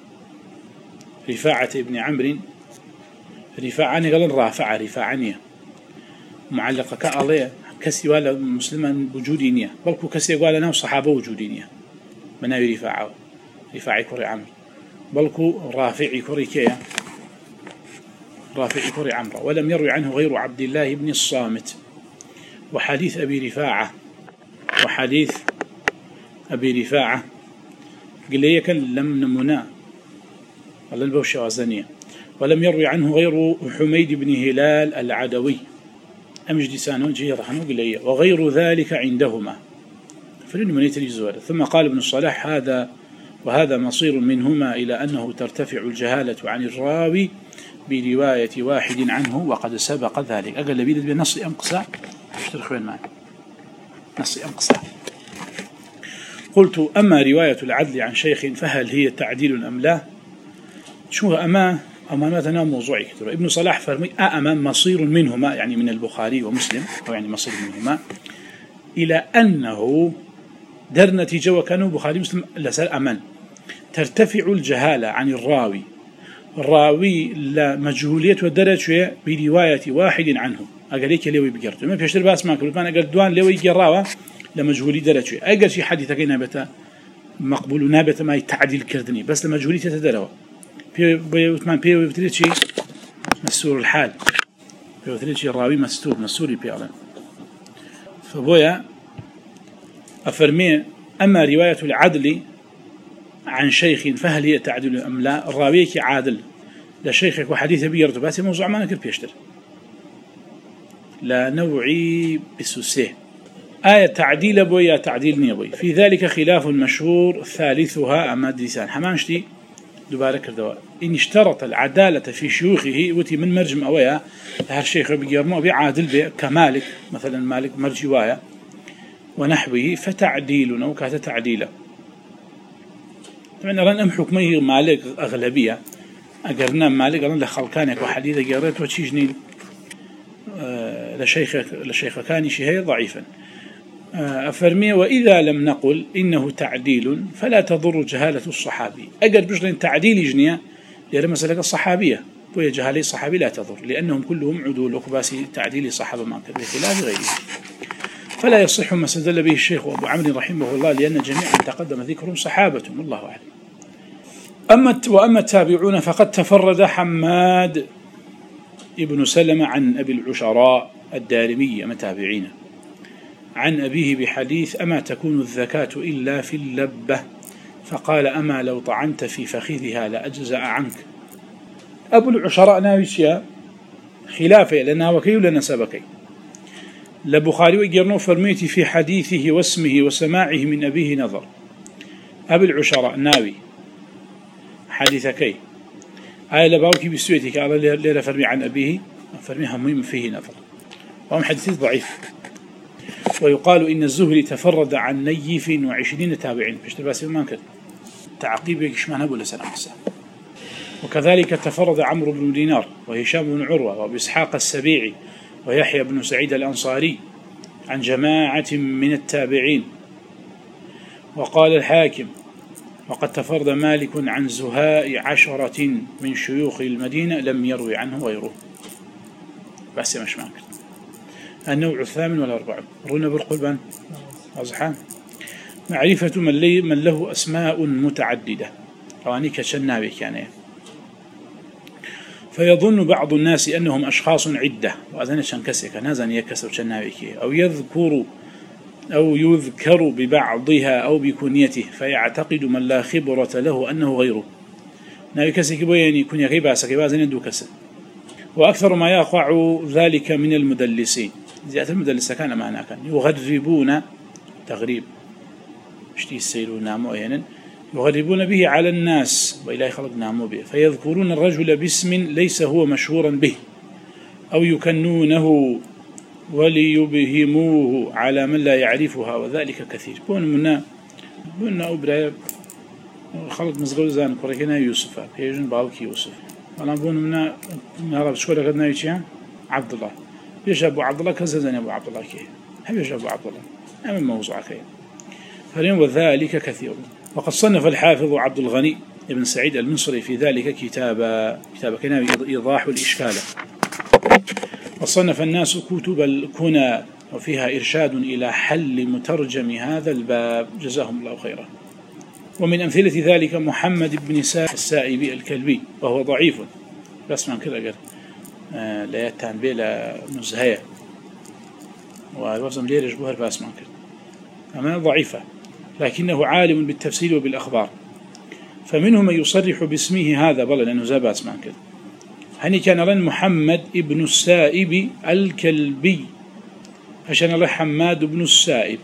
رفاعة ابن عمرو رفاعني قال رافع رفاعنية معلقة كأليه كسي ولا مسلما وجودينية بلكو كسي قال أنا وصحابة وجودينية مناوي رفاعة رفاعي كوري عمرو بلكو رافعي كوري كيا رافعي كوري عمرو. ولم يروي عنه غير عبد الله بن الصامت. وحديث أبي رفاعة وحديث أبي رفاعة قال لي كان لم نمنا الله البوشة وزنية. ولم يروي عنه غير حميد بن هلال العدوي أمجد سانون جيه رحنه قال لي وغير ذلك عندهما فلن من يتريزور. ثم قال ابن الصلاح هذا وهذا مصير منهما إلى أنه ترتفع الجهالة عن الراوي برواية واحد عنه وقد سبق ذلك. أقل لبيد بنص أمقصى اشترخوين معي نص أمقصى. قلت أما رواية العدل عن شيخ فهل هي تعديل أم لا؟ شو أما أمانتنا موضوعي كتير. ابن صلاح فرمي أأمام مصير منهما يعني من البخاري ومسلم أو يعني مصير منهما إلى أنه در نتيجة وكانوا بخاري مسلم لسال أمان ترتفع الجهالة عن الراوي راوي لا مجهولية ودرجة برواية واحد عنه أقليك ليوي بقرته ما بيشتر باس ما كل بان أقل دوان ليوي قراوة لمجهولي درجة أقل شي حديث كي نابته مقبول نابته ما يتعديل كردني بس لمجهولية تدروا بي بيوتمان بي ويبتلي شيء مسور الحال بيوتلي شيء راوي مستور مسوري بيعلن فبويا أفرمي أما رواية العدل عن شيخ فهل هي تعدل أم لا الراويك عادل لشيخك وحديث بيرتو بس موضوع ما نكر بيشتر لا نوعي بسوسيه آية تعديل بويا تعديل نيبوي في ذلك خلاف مشهور ثالثها أماد لسان حمامشتي دوبارك الدواء إن اشترط العدالة في شيوخه وتي من مرجم أويا هالشيخ بيجرمو بعادل بي كمالك مثلا مالك مرجوايا ونحوه فتعديلنا وكات تعديله طبعا رن أم حكمه مالك أغلبية أقرنا مالك رن لخلقانك وحديث قريت وتشيجني آه لشيخ لشيخ كان شيء ضعيفا آه أفرمي وإذا لم نقل إنه تعديل فلا تضر جهالة الصحابي أقر بجرين تعديل جنيا لأن مسألة الصحابية وهي جهالة الصحابي لا تضر لأنهم كلهم عدول وكباسي تعديل صحابة ما كان بخلاف غيره فلا يصح ما استدل به الشيخ أبو عمرو رحمه الله لأن جميعا تقدم ذكرهم صحابة والله أعلم. أما وأما التابعون فقد تفرد حماد ابن سلمة عن أبي العشراء الدارمي متابعين عن أبيه بحديث أما تكون الزكاة إلا في اللبة فقال أما لو طعنت في فخذها لأجزأ عنك. أبو العشراء ناويشيا خلافه لنا وكي لنا سبكي لبخاري وجرنو فرميتي في حديثه واسمه وسماعه من أبيه نظر. أبو العشراء ناوي حديثكي آية لباوكي بسويتك على ليلة فرمي عن أبيه فرميها مهم فيه نظر وهم حديث ضعيف. ويقال إن الزهري تفرد عن نيف وعشرين تابعين بشتر باسي ما كان تعقيب يكشمان أبو لسلام السلام. وكذلك تفرد عمرو بن دينار وهشام بن عروة وأبو إسحاق السبيعي ويحيى بن سعيد الأنصاري عن جماعة من التابعين. وقال الحاكم وقد تفرد مالك عن زهاء عشرة من شيوخ المدينة لم يروي عنه غيره. بس مش ممكن. النوع الثامن والأربعون رونا بالقلبان أصحاب معرفة من, لي من له أسماء متعددة رواني كشنابي يعني فيظن بعض الناس أنهم أشخاص عدة وأذن شنكسك نازن يكسر شنابي أو يذكر أو يذكر ببعضها أو بكنيته فيعتقد من لا خبرة له أنه غيره ناوي كسك بيني يكون يغيب سكبازن يدو كسر. وأكثر ما يقع ذلك من المدلسين زيادة المدلسة كان معنا كان يغربون تغريب اشتي السيل نامو أيانا يغربون به على الناس وإلهي خلق نامو به فيذكرون الرجل باسم ليس هو مشهورا به أو يكنونه وليبهموه على من لا يعرفها وذلك كثير. بون منا بونا أبرا خلق مزغول زان كوريكنا يوسف بيجن باوكي يوسف أنا بون منا نعرف شكولا قدنا يشيا عبد الله بيش أبو عبد الله كذا زين أبو عبد الله كي هبيش أبو عبد الله أمن موضوع كي فرين وذلك كثير. وقد صنف الحافظ عبد الغني ابن سعيد المصري في ذلك كتاب كتاب كنا إيضاح الإشكال. وصنف الناس كتب الكنى وفيها إرشاد إلى حل مترجم هذا الباب جزاهم الله خيرا. ومن أمثلة ذلك محمد بن السائب الكلبي وهو ضعيف بس من كذا قال آه لا يتان بلا نزهية والوزن ليه رجبوها الباس من كذا أما ضعيفة لكنه عالم بالتفسير وبالأخبار فمنهم من يصرح باسمه هذا بل لأنه زاباس من كذا. هني كان رن محمد ابن السائب الكلبي عشان الله حماد بن السائب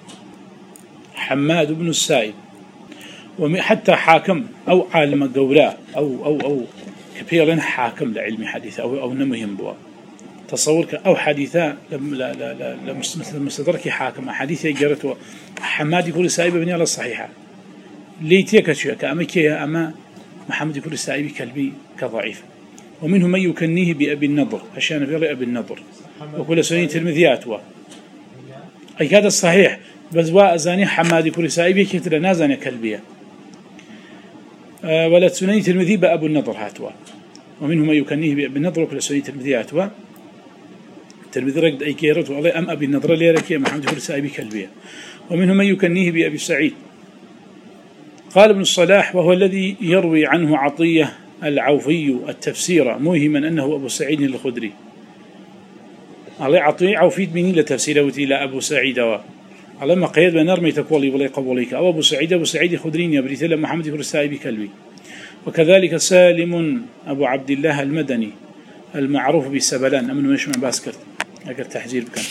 حماد بن السائب وحتى حاكم أو عالم قولاء أو أو أو كبيرا حاكم لعلم حديث أو أو نمهم بوا تصورك أو حديثا لم لا لا لا لمثل مستدرك حاكم حديث جرته حماد يقول السائب بني على الصحيحة ليتيك شيء كأما كي أما محمد يقول السائب كلبي كضعيف. ومنهم من يكنيه بأبي النضر عشان في أبي النضر وكل سنين تلمذيات وا أي هذا الصحيح بس وأزاني حماد يقول السائب كتر نازن كلبية أه ولا سنين تلمذي بأبو النضر هاتوا ومنهم من يكنيه بالنضر كل سنة ترمذيات و ترمذي رقد أي كيرت والله أم أبي النضر ليرك محمد فرس أبي كلبية. ومنهم من يكنيه بأبي سعيد. قال ابن الصلاح وهو الذي يروي عنه عطية العوفي التفسير موهما أنه أبو سعيد الخدري. على عطية عوفيد مني لتفسيره إلى أبو سعيد على ما قيد بنرمي تقولي ولا قبوليك أو أبو سعيد أبو سعيد خدرين يا بريت محمد فرس أبي كلبي. وكذلك سالم أبو عبد الله المدني المعروف بسبلان أمن مش من باسكت أجر تحذير بكم.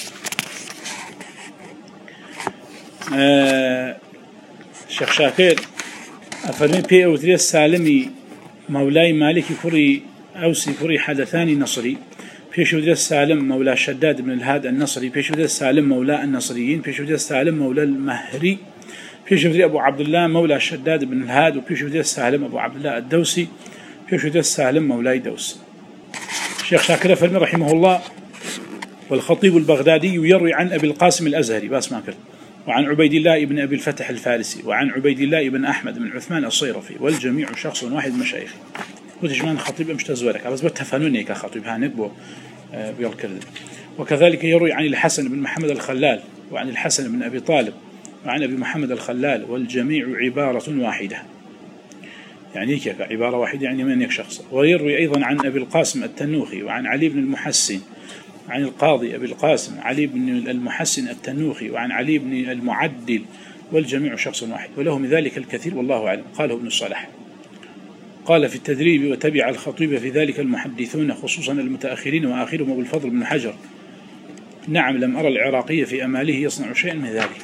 آه شيخ شاكر أفرمي بي أوتري السالمي مولاي مالكي كوري أوسي كوري حدثاني نصري بيش ودري السالم مولى شداد بن الهاد النصري بيش ودري السالم مولى النصريين بيش ودري السالم مولى المهري بيش ودري أبو عبد الله مولى شداد بن الهاد وبيش ودري السالم أبو عبد الله الدوسي بيش ودري السالم مولاي دوس. الشيخ شاكر فرمي رحمه الله والخطيب البغدادي يروي عن أبي القاسم الأزهري باس ماكر وعن عبيد الله بن أبي الفتح الفارسي وعن عبيد الله بن أحمد بن عثمان الصيرفي والجميع شخص واحد مشايخ. وتجمعنا خطيب مش تزورك بس بتفهموني كخطيب هانكبو بيالكرد. وكذلك يروي عن الحسن بن محمد الخلال وعن الحسن بن أبي طالب وعن أبي محمد الخلال والجميع عبارة واحدة يعني كيف عبارة واحدة يعني من شخص. ويروي أيضا عن أبي القاسم التنوخي وعن علي بن المحسن عن القاضي أبي القاسم علي بن المحسن التنوخي وعن علي بن المعدل والجميع شخص واحد وله من ذلك الكثير والله أعلم. قاله ابن الصلاح قال في التدريب وتبع الخطيب في ذلك المحدثون خصوصا المتأخرين وآخرهم أبو الفضل بن حجر. نعم لم أرى العراقي في أماله يصنع شيئا من ذلك.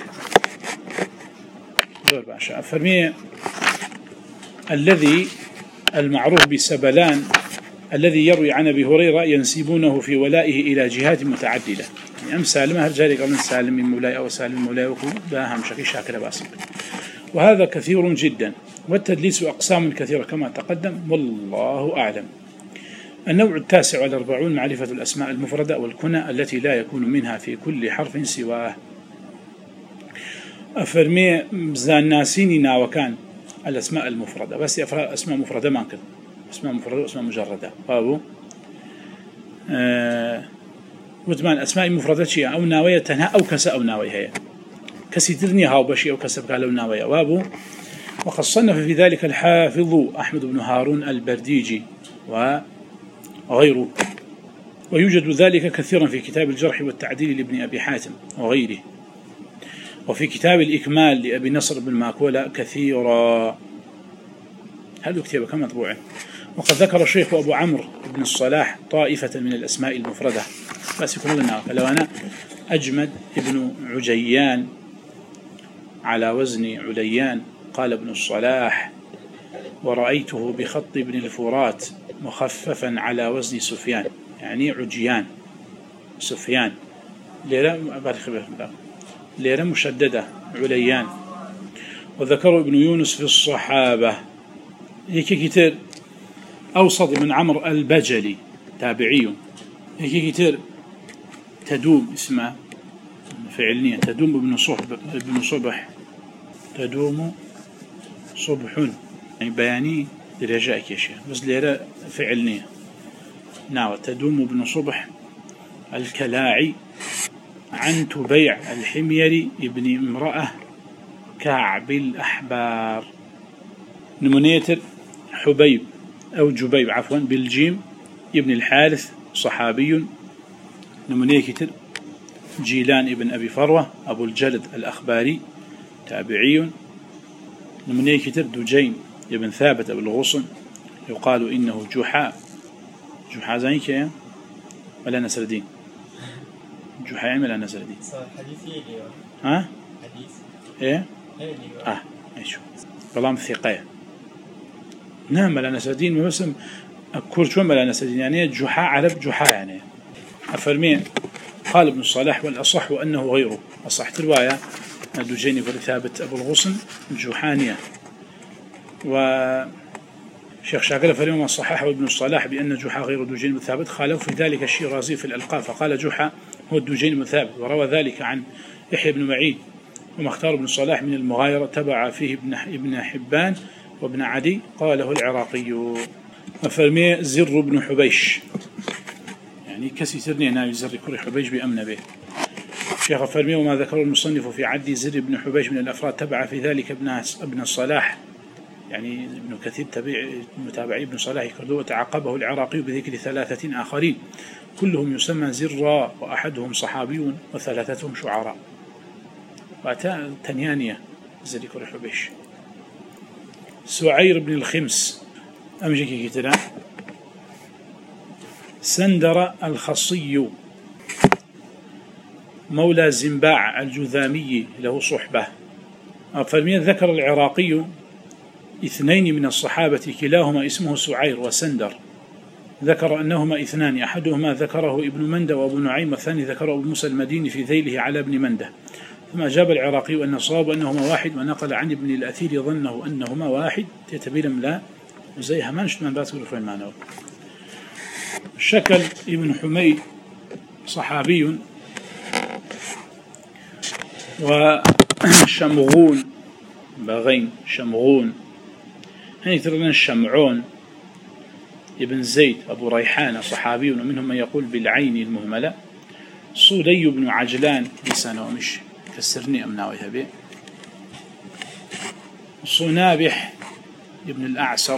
فرمي الذي المعروف بسبلان الذي يروي عن أبي هريرة ينسبونه في ولائه إلى جهات متعددة يعني أم سالم هرجالي قبل سالم من مولاي أو سالم مولاي وكو ده هم شكي شاكرة باسم. وهذا كثير جدا والتدليس أقسام كثيرة كما تقدم والله أعلم. النوع التاسع والأربعون معرفة الأسماء المفردة والكنى التي لا يكون منها في كل حرف سواه. أفرمي زان ناسيننا وكان الأسماء المفردة بس أفراد أسماء مفردة ما كده أسماء مفردة وأسماء مجردة بابو أه وزمان أسماء مفردة شيء أو ناوية تنها أو كسا أو ناوية هي كسيترني هاو بشي أو كسب قالوا ناوية بابو. وقد صنف في ذلك الحافظ أحمد بن هارون البرديجي وغيره ويوجد ذلك كثيرا في كتاب الجرح والتعديل لابن أبي حاتم وغيره وفي كتاب الإكمال لأبي نصر بن ماكولة كثيرا. هل كتابه كم مطبوعه. وقد ذكر الشيخ أبو عمرو بن الصلاح طائفة من الأسماء المفردة بس يكون لنا فلو أنا أجمد ابن عجيان على وزن عليان قال ابن الصلاح ورأيته بخط ابن الفرات مخففا على وزن سفيان يعني عجيان سفيان ليرة ليرة مشددة عليان. وذكروا ابن يونس في الصحابة هيك كتير أوسط من عمرو البجلي تابعي هيك كتير تدوم اسمه فعليا تدوم ابن صبح ابن صبح تدوم صبح يعني بياني لرجائك يا شيخ بس ليرة فعليا نعم تدوم ابن صبح الكلاعي عن تبيع الحميري ابن امرأة كعب الأحبار. نمونيتر حبيب أو جبيب عفوا بالجيم ابن الحارث صحابي. نمونيتر جيلان ابن أبي فروة أبو الجلد الأخباري تابعي. نمونيتر دجين ابن ثابت أبو الغصن يقال إنه جحا جحا زيك يا ولا نسر الدين جحا يعني ولا نسر الدين ها حديث ايه اه ايشو كلام ثقة نعم ولا نسر الدين ومسلم أكور شو ولا نسر الدين يعني جحا عرب جحا يعني أفرمين. قال ابن الصلاح والأصح وأنه غيره أصح رواية دجين ابن ثابت أبو الغصن جحانية. وشيخ شاكر فريم الصحاح وابن الصلاح بأن جحا غير دجين بن ثابت خالف في ذلك الشيرازي في الألقاب فقال جحا هو الدجين بن ثابت وروى ذلك عن يحيى بن معين. وما اختار ابن الصلاح من المغايرة تبع فيه ابن ابن حبان وابن عدي قاله العراقي. أفرمي زر بن حبيش، يعني كسي سرني ناوي زر كري حبيش بأمن به. شيخ أفرمي وما ذكر المصنف في عد زر بن حبيش من الأفراد تبع في ذلك ابن ابن الصلاح، يعني ابن كثير تبع متابعي ابن صلاح كردو، وتعقبه العراقي بذكر ثلاثة آخرين كلهم يسمى زرا، وأحدهم صحابي وثلاثتهم شعراء. وأتى تنيانية زر كري حبيش. سعير بن الخمس أمجيكي كتنا. سندر الخصي مولى زنباع الجذامي له صحبة. فرميا ذكر العراقي اثنين من الصحابة كلاهما اسمه سعير وسندر، ذكر أنهما اثنان، أحدهما ذكره ابن منده وابو نعيم، والثاني ذكره أبو موسى المديني في ذيله على ابن منده. ثم أجاب العراقي أن الصواب أنهما واحد، ونقل عن ابن الأثير ظنه أنهما واحد تتبيلم لا وزي همانش من بات ورفين معناه. شكل ابن حميد صحابي، وشمغون باغين شمغون هني ترون الشمعون ابن زيد أبو ريحان صحابي، ومنهم من يقول بالعين المهملة. صودي بن عجلان لسانه ومش كسرني أمناوي هبي. صنابح ابن الأعسر،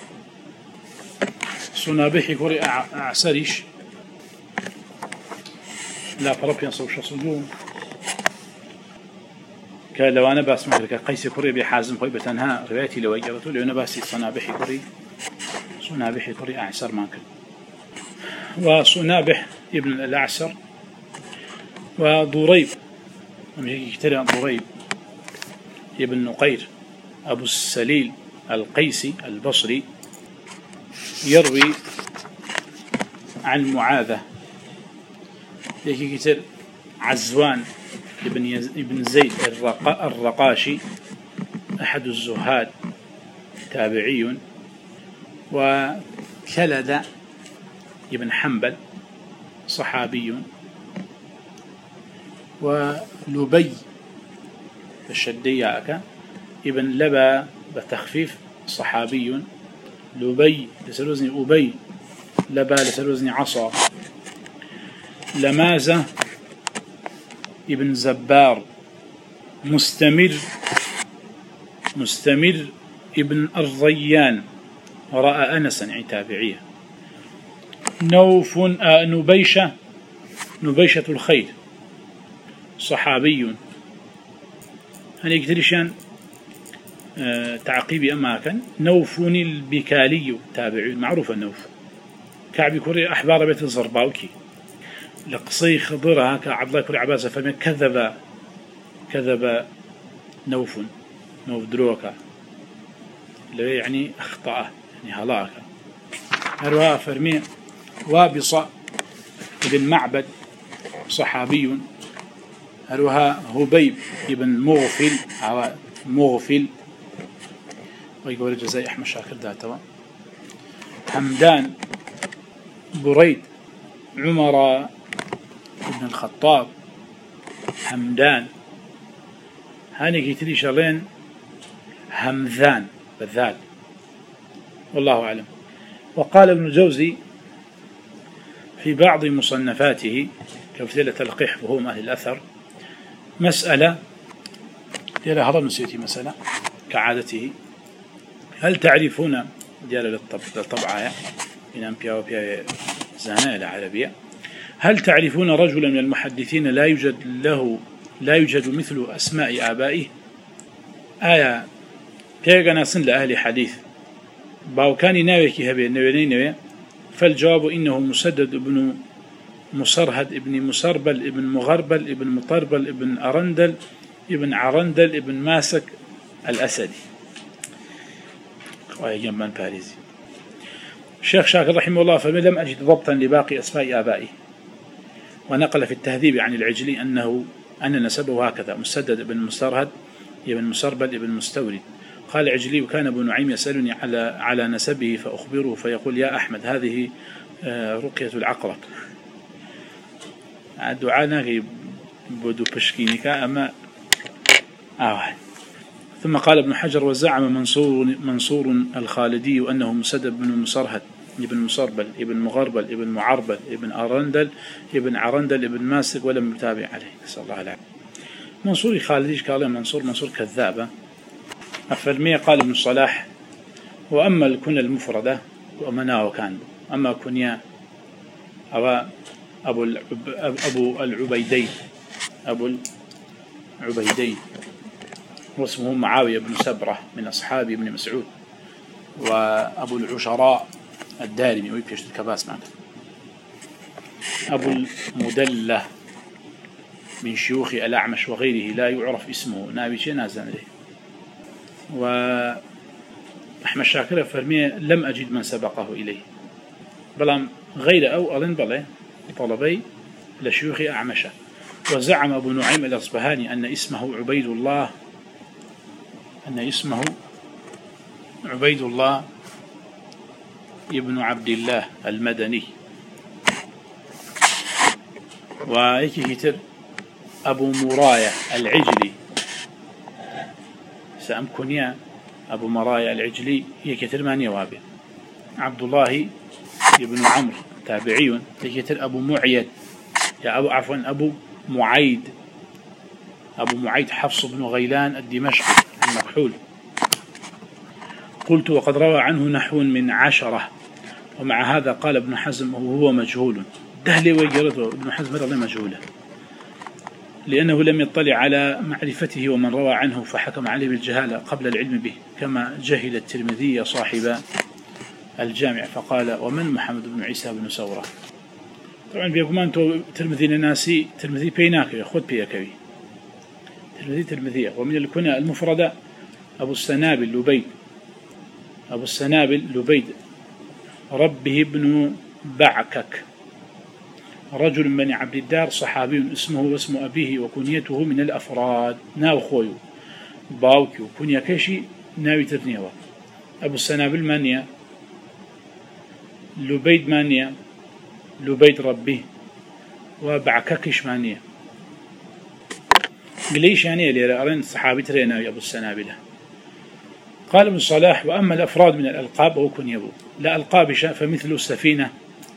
صنابح يقول أعسريش لا فرق ينصب شصدون لو أنا بس مثل قيس كوري بحازم خوي بتنها روايتي لو أجرته لو أنا بس صنابح كوري صنابح كوري أعسر ماكل. وصنابح ابن الأعسر. وضريب يكترى ضريب ابن نقير أبو السليل القيسي البصري، يروي عن معاذة يكتر عزوان ابن, يز... ابن زيد الرق... الرقاشي أحد الزهاد تابعي. وكلد ابن حنبل صحابي. ولبي الشدياك ابن لبى بتخفيف صحابي. لبي لسلوزني أبي، لبى لسلوزني عصا. لمازة ابن زبار. مستمر مستمر ابن الريان رأى أنسا يعني تابعية. نوف آه نبيشة نبيشة الخير صحابي. هل يقدرشان آه تعقيبي أما كان. نوف البكالي تابعي معروف. النوف كعب كوري أحبار بيت الزرباوكي لقصي خضرها كعبد الله كوري عباسة فمن كذب كذب نوف نوف دروكا يعني أخطأ يعني هلاك. هروا فرمي. وابصة ابن معبد صحابي. هروها هبيب ابن مغفل مغفل ويقول الجزائي أحمد شاكر داتوا. حمدان بريد عمر ابن الخطاب. حمدان هاني كيتري شغلين همذان بالذات والله أعلم. وقال ابن الجوزي في بعض مصنفاته كمثل تلقيح فهوم أهل الأثر مسألة ديال هرم نسيتي مسألة كعادته. هل تعرفون ديال للطبعة إن أمبيا وبيا زانية العربية، هل تعرفون رجلا من المحدثين لا يوجد له لا يوجد مثل أسماء آبائه؟ آية بيغنا سن لأهل حديث باوكاني ناويكي هبي نويني نوي. فالجواب إنه مسدد ابن مصرهد ابن مسربل ابن مغربل ابن مطربل ابن أرندل ابن عرندل ابن ماسك الأسدي. وهي جنبان باريزي. الشيخ شاكر رحمه الله فمن لم أجد ضبطا لباقي أسماء آبائه. ونقل في التهذيب عن العجلي أنه أن نسبه هكذا: مسدد ابن مسترهد ابن مسربل ابن مستورد. قال العجلي: وكان ابو نعيم يسألني على على نسبه فأخبره فيقول: يا أحمد هذه رقية العقرب. الدعاء ناقي بدو بشكينك أما آه. ثم قال ابن حجر: وزعم منصور, منصور الخالدي أنه مسدد بن مسرهد ابن مصربل ابن مغربل ابن معربل ابن أرندل ابن عرندل ابن ماسك ولم يتابع عليه، نسأل الله العافية. منصور الخالدي قال منصور منصور كذابة. أفرمية قال ابن الصلاح: وأما الكنى المفردة ومنا وكان، أما كنيا أبا أبو أبو العبيدين أبو العبيدين واسمه معاوية بن سبرة من أصحاب ابن مسعود، وأبو العشراء الدارمي ويبيش الكباس معنا، أبو المدلة من شيوخ الأعمش وغيره لا يعرف اسمه، نابي شيء نازل عليه. وأحمد شاكر فرمي: لم أجد من سبقه إليه، بلام غير أو أظن بلى طلبي لشيوخ أعمشة. وزعم أبو نعيم الأصبهاني أن اسمه عبيد الله أن اسمه عبيد الله ابن عبد الله المدني. وهيك كتر أبو مرايا العجلي سأمكنيا أبو مرايا العجلي هي كتر مانيا وابي عبد الله ابن عمرو تابعي. هي كتر أبو معيد يا أبو عفوا أبو معيد أبو معيد حفص بن غيلان الدمشقي المكحول. قلت: وقد روى عنه نحو من عشرة، ومع هذا قال ابن حزم وهو مجهول. دهلي ويجرته ابن حزم هذا مجهوله، لأنه لم يطلع على معرفته ومن روى عنه فحكم عليه بالجهالة قبل العلم به، كما جهل الترمذي صاحب الجامع فقال: ومن محمد بن عيسى بن سورة. طبعا بيقول ما أنتو ترمذي ناسي، ترمذي بيناك خذ بيكوي ترمذي ترمذية. ومن الكنى المفردة أبو السنابل لبيد أبو السنابل لبيد ربه ابن بعكك، رجل من عبد الدار صحابي اسمه واسم أبيه وكنيته من الأفراد ناو خويو باوكي وكنيا كيشي ناوي ترنيوا. أبو السنابل مانيا لبيد مانيا لبيد ربه وبعككش مانيا ليش يعني اللي رأين صحابي ترينا أبو السنابلة. قال ابن صلاح: وأما الأفراد من الألقاب أو كنيبو لا ألقاب شاء فمثل السفينة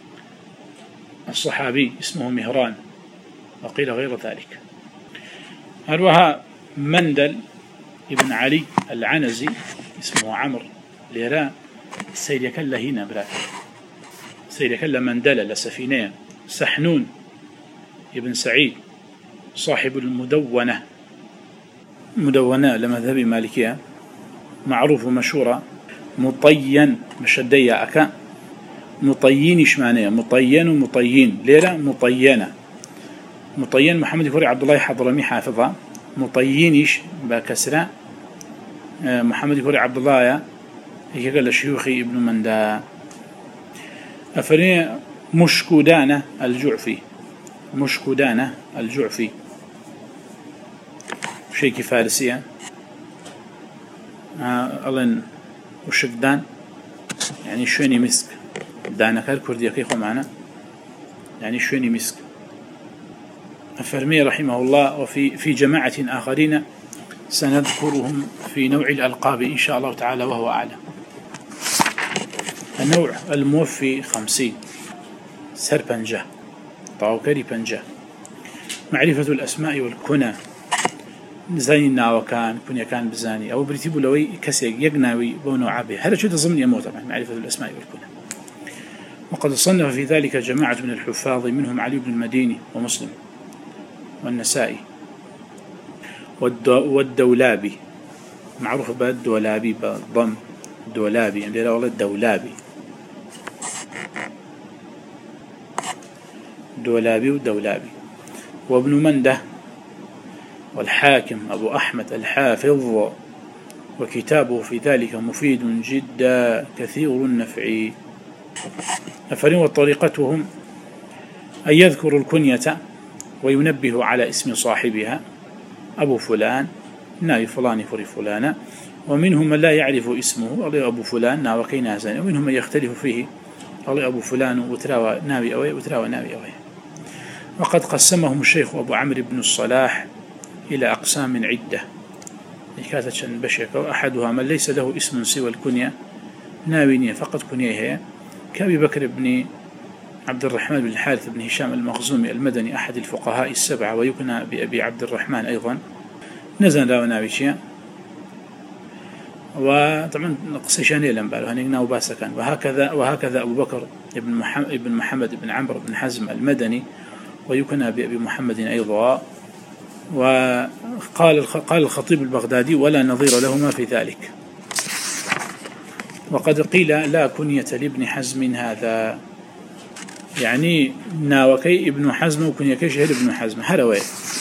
الصحابي اسمه مهران، وقيل غير ذلك. أروها مندل ابن علي العنزي اسمه عمرو ليرا سيريكلا هنا برا سيريكلا مندل لسفينة. سحنون ابن سعيد صاحب المدونة مدونة لمذهب مالكية معروف ومشهورة. مطين مشدية أكا مطيين إيش معناه؟ مطين ومطيين ليرة مطينة. مطين محمد يقول عبد الله حضرمي حافظها. مطيين إيش بكسرة محمد يقول عبد الله يقول الشيوخي ابن مندا. أفرين مشكودانة الجعفي مشكودانة الجعفي شيء فارسية آه ألين وشكدان يعني شوني مسك دانكار كردية كيخو معنا يعني شوني مسك. الفرمي رحمه الله: وفي في جماعة آخرين سنذكرهم في نوع الألقاب إن شاء الله تعالى وهو أعلم. النوع الموفي خمسين سر بنجة طاوكري بنجة. معرفة الأسماء والكنى زاني ناوكان كنيا كان بزاني أو بريتيبو لوي كسي يقناوي بونو عبي هذا شو ضمن يموت طبعا معرفة الأسماء والكنى. وقد صنف في ذلك جماعة من الحفاظ منهم علي بن المديني ومسلم والنسائي والدولابي معروف بالدولابي بالضم دولابي يعني لا والله الدولابي دولابي ودولابي. وابن منده والحاكم أبو أحمد الحافظ، وكتابه في ذلك مفيد جدا كثير النفع. أفرين وطريقتهم أن يذكر الكنية وينبه على اسم صاحبها أبو فلان ناي فلان فري فلانة. ومنهم من لا يعرف اسمه الله أبو فلان ناوي كينا زين، ومنهم من يختلف فيه الله أبو فلان وتراوى ناوي أوي وتراوى ناوي أوي. وقد قسمهم الشيخ أبو عمرو بن الصلاح إلى أقسام عدة كاتشن بشك أحدها من ليس له اسم سوى الكنية ناوينية فقط كنية هي كأبي بكر بن عبد الرحمن بن الحارث بن هشام المخزومي المدني أحد الفقهاء السبعة ويكنى بأبي عبد الرحمن أيضا نزل له ناويشيا وطبعا قصيشانية لم باله هنينا وباسا كان وهكذا وهكذا أبو بكر ابن محمد ابن محمد بن عمرو بن حزم المدني ويكنى بأبي محمد أيضا. وقال قال الخطيب البغدادي ولا نظير لهما في ذلك. وقد قيل لا كنية لابن حزم هذا يعني ناوكي ابن حزم وكنيكي شهر ابن حزم هروي.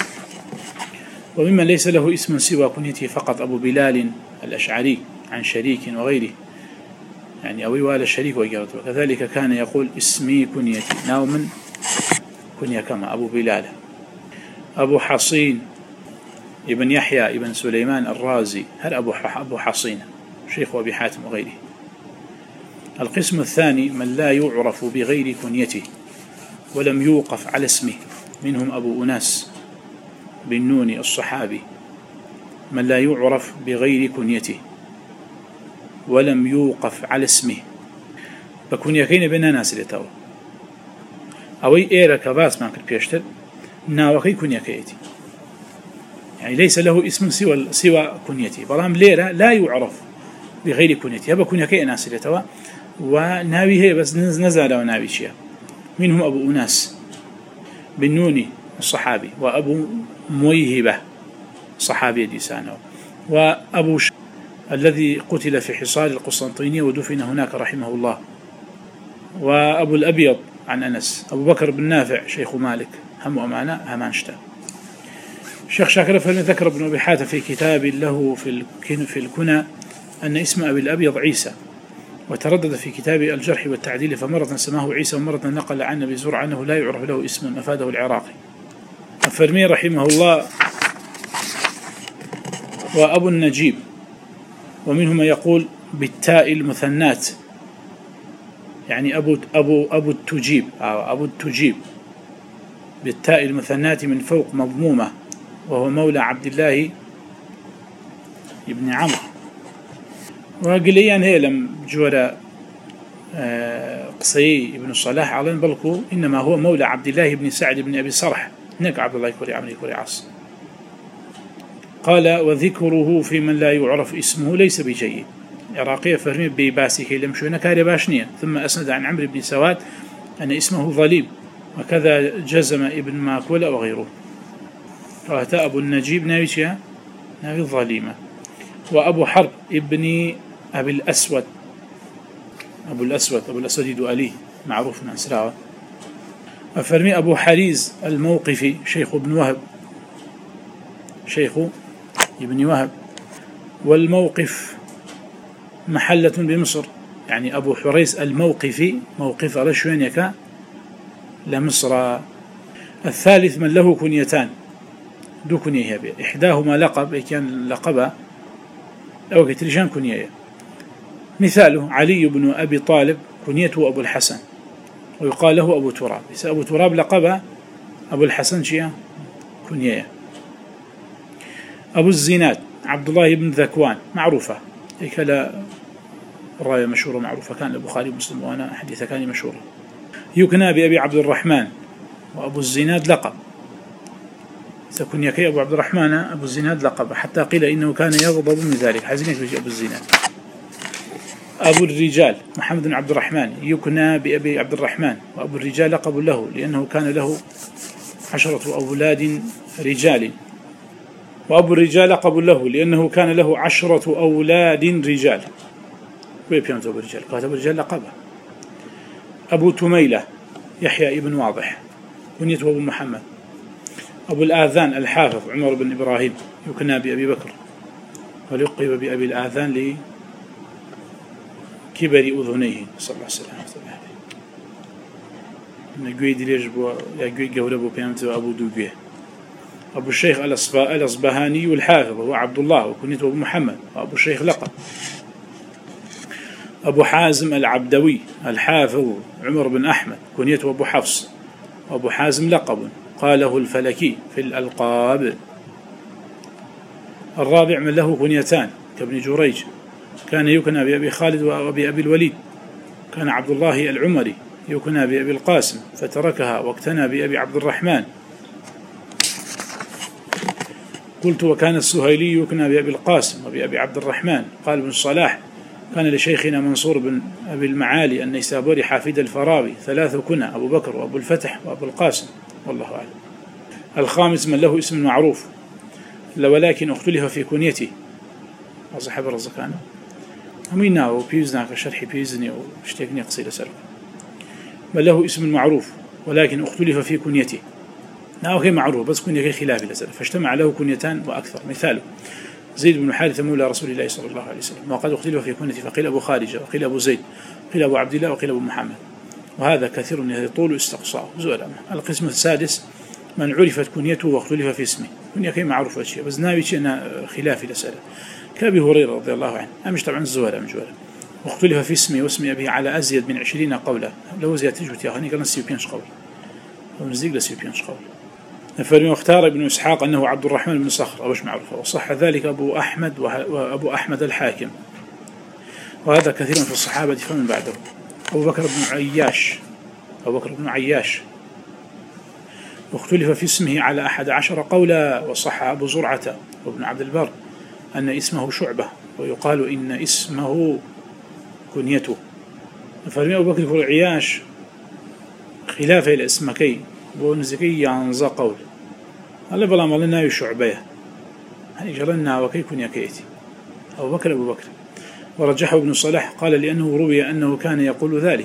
وممن ليس له اسم سوى كنيته فقط أبو بلال الأشعري عن شريك وغيره يعني أوي ولا شريك وغيرته. وكذلك كان يقول اسمي كنيتي ناوم كنية كما أبو بلال. أبو حصين ابن يحيى ابن سليمان الرازي هل أبو أبو حصين شيخ أبي حاتم وغيره. القسم الثاني من لا يعرف بغير كنيته ولم يوقف على اسمه منهم أبو أناس بن نون الصحابي من لا يعرف بغير كنيته ولم يوقف على اسمه بكنيكين بين ناس لتو أوي إيرا كباس ما كنت بيشتر ناوكي كنيكيتي يعني ليس له اسم سوى سوى كنيته برام ليرة لا يعرف بغير كنيته هذا كنيكين ناس لتو وناوي هي بس نزل وناوي شيء منهم أبو أناس بن نون الصحابي وأبو مويهبة صحابي ديسانه وأبو ش... الذي قتل في حصار القسطنطينية ودفن هناك رحمه الله. وأبو الأبيض عن أنس. أبو بكر بن نافع شيخ مالك هم أمانة همانشتا. الشيخ شاكر فلن ذكر ابن أبي حاتم في كتاب له في في الكنى أن اسم أبي الأبيض عيسى وتردد في كتاب الجرح والتعديل فمرة سماه عيسى ومرة نقل عن أبي زرع أنه لا يعرف له اسم أفاده العراقي. الفرمي رحمه الله. وأبو النجيب ومنهم من يقول بالتاء المثنات يعني أبو أبو أبو التجيب أو أبو التجيب بالتاء المثنات من فوق مضمومة وهو مولى عبد الله ابن عمرو. وقليان هي لم جورا قصي ابن الصلاح على بلكو إنما هو مولى عبد الله بن سعد بن أبي صرح هناك عبد الله يكوري عمري يكوري عاص. قال وذكره في من لا يعرف اسمه ليس بجيد. عراقية فرمي بباسكي لمشونا كاري باشنيا. ثم أسند عن عمرو بن سواد أن اسمه ظليم وكذا جزم ابن ماكولة وغيره. وأتى أبو النجيب ناويشيا ناوي ظليمة. وأبو حرب ابن أبي الأسود أبو الأسود أبو الأسود يدؤلي معروف عن سراوة. أفرمي أبو حريز الموقفي شيخ ابن وهب شيخ ابن وهب. والموقف محلة بمصر يعني أبو حريز الموقفي موقف رشوانيك لمصر. الثالث من له كنيتان دو كنيه بي إحداهما لقب كان لقبا أو كترجان كنيه. مثاله علي بن أبي طالب كنيته أبو الحسن ويقال له أبو تراب. أبو تراب لقبا أبو الحسن شيئا كنيه. أبو الزناد عبد الله بن ذكوان معروفة هيك لا راية مشهورة معروفة كان البخاري ومسلم وأنا حديثة كان مشهورة. يكنى بأبي عبد الرحمن وأبو الزناد لقب سكن يكي أبو عبد الرحمن أبو الزناد لقب حتى قيل إنه كان يغضب من ذلك حزينك بيجي أبو الزناد. أبو الرجال محمد بن عبد الرحمن يكنى بأبي عبد الرحمن وأبو الرجال لقب له لأنه كان له عشرة أولاد رجال. وأبو الرجال لقب له لأنه كان له عشرة أولاد رجال. ويبيانت أبو الرجال قال أبو الرجال لقبه. أبو تميلة يحيى ابن واضح كنيته أبو محمد. أبو الآذان الحافظ عمر بن إبراهيم يكنى بأبي بكر ولقب بأبي الآذان لكبر أذنيه صلى الله عليه وسلم. نقول ليش بو يقول جوربو بيانت أبو دوجيه. أبو الشيخ الأصبهاني الحافظ هو عبد الله وكنيته أبو محمد. وأبو الشيخ لقب. أبو حازم العبدوي الحافظ عمر بن أحمد كنيته أبو حفص. وأبو حازم لقب قاله الفلكي في الألقاب. الرابع من له كنيتان كابن جريج، كان يكنى بأبي خالد وأبي أبي الوليد. كان عبد الله العمري يكنى بأبي القاسم فتركها واقتنى بأبي عبد الرحمن. قلت وكان السهيلي يكنى بأبي القاسم وبأبي عبد الرحمن. قال ابن الصلاح كان لشيخنا منصور بن أبي المعالي النيسابوري حافظ الفراوي ثلاث كنى، أبو بكر وأبو الفتح وأبو القاسم، والله أعلم. الخامس من له اسم معروف ولكن اختلف في كنيته، أصحاب الرزقان همينا وبيزنا كشرح بيزني واشتكني قصيدة سلف. من له اسم معروف ولكن اختلف في كنيته، ناوكي معروف بس كنية خلاف لسلف، فاجتمع له كنيتان وأكثر. مثاله زيد بن حارثة مولى رسول الله صلى الله عليه وسلم، وقد اختلف في كنيته، فقيل أبو خارجة وقيل أبو زيد وقيل أبو عبد الله وقيل أبو محمد، وهذا كثير يطول استقصاء زولا. القسم السادس من عرفت كنيته واختلف في اسمه، كنية كي معروفة شيء بس ناوي شيء أنا خلافي لسلف، كأبي هريرة رضي الله عنه، مش طبعا الزوالة من جواله. واختلف في اسمه واسم أبيه على أزيد من عشرين قولا، لو زيادة تجوت يا خاني قال نسيو بينش قول أو نزيق لسيو بينش قول. فاختار ابن إسحاق أنه عبد الرحمن بن صخر أوش معروفة، وصح ذلك أبو أحمد وأبو أحمد الحاكم، وهذا كثير في الصحابة فمن بعده. أبو بكر بن عياش أبو بكر بن عياش واختلف في اسمه على أحد عشر قولا، وصح أبو زرعة وابن عبد البر أن اسمه شعبة، ويقال إن اسمه كنيته. فرمي أبو بكر بن عياش خلافه لاسمكي ونزكي ينزا قول الله بلا مالنا يشعبيه يعني جرنا وكي كن يكيتي أبو بكر أبو بكر. ورجحه ابن صلاح قال لأنه روي أنه كان يقول ذلك.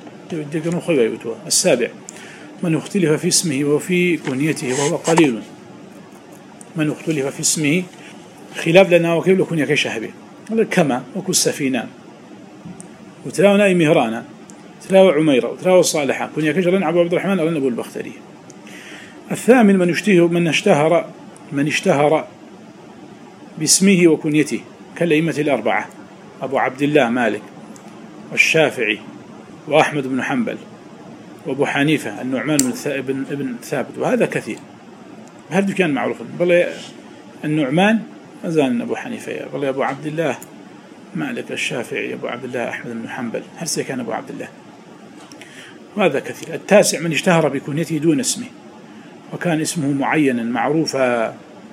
السابع من اختلف في اسمه وفي كنيته وهو قليل، من اختلف في اسمه خلاف لنا وكيف لكن يكي شهبه كما وكو السفينان وتلاونا أي مهرانا تلاوى عميرة وتلاوى الصالحة كن يكجرن عبد عبد الرحمن أو أبو البختري. الثامن من اشتهر من اشتهر من اشتهر باسمه وكنيته كالأئمة الأربعة أبو عبد الله مالك والشافعي وأحمد بن حنبل وأبو حنيفة النعمان بن ابن ثابت، وهذا كثير هذا كان معروفا. بل النعمان أزال أبو حنيفة، بل أبو عبد الله مالك الشافعي أبو عبد الله أحمد بن حنبل هل كان أبو عبد الله، وهذا كثير. التاسع من اشتهر بكنيته دون اسمه وكان اسمه معينا معروفا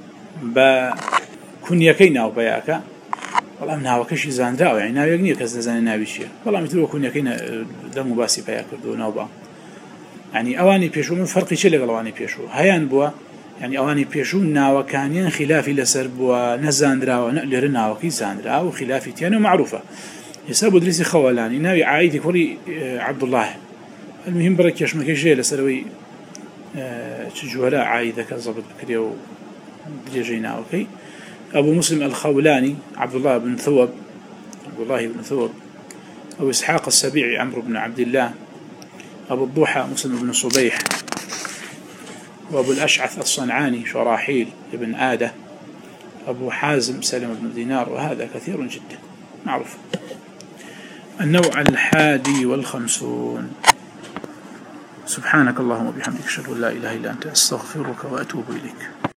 بكنيكين أو بياكا، والله منها وكشي زاندراو يعني ناوي يغني كذا زان ناوي شيء، والله مثل كنيكين دم باسي بياكا دون أوبا يعني أواني بيشو من فرق شيء لقى أواني بيشو هيان بوا يعني أواني بيشو ناو كانين خلافي لسر بوا نزاندراو نقلرنا وكي زاندراو خلافي تيانو معروفة. يسابو دريسي خوالاني ناوي عايدي كوري عبد الله، المهم بركيش ما كيجي لسروي تجوهلا عايدة كذبت بكريو ديجينا أوكي. أبو مسلم الخولاني عبد الله بن ثوب عبد الله بن ثوب، أبو إسحاق السبيعي عمرو بن عبد الله، أبو الضحى مسلم بن صبيح، وأبو الأشعث الصنعاني شراحيل بن آدة، أبو حازم سلم بن دينار، وهذا كثير جدا معروف. النوع الحادي والخمسون. سبحانك اللهم وبحمدك أشهد أن لا إله إلا أنت أستغفرك وأتوب إليك.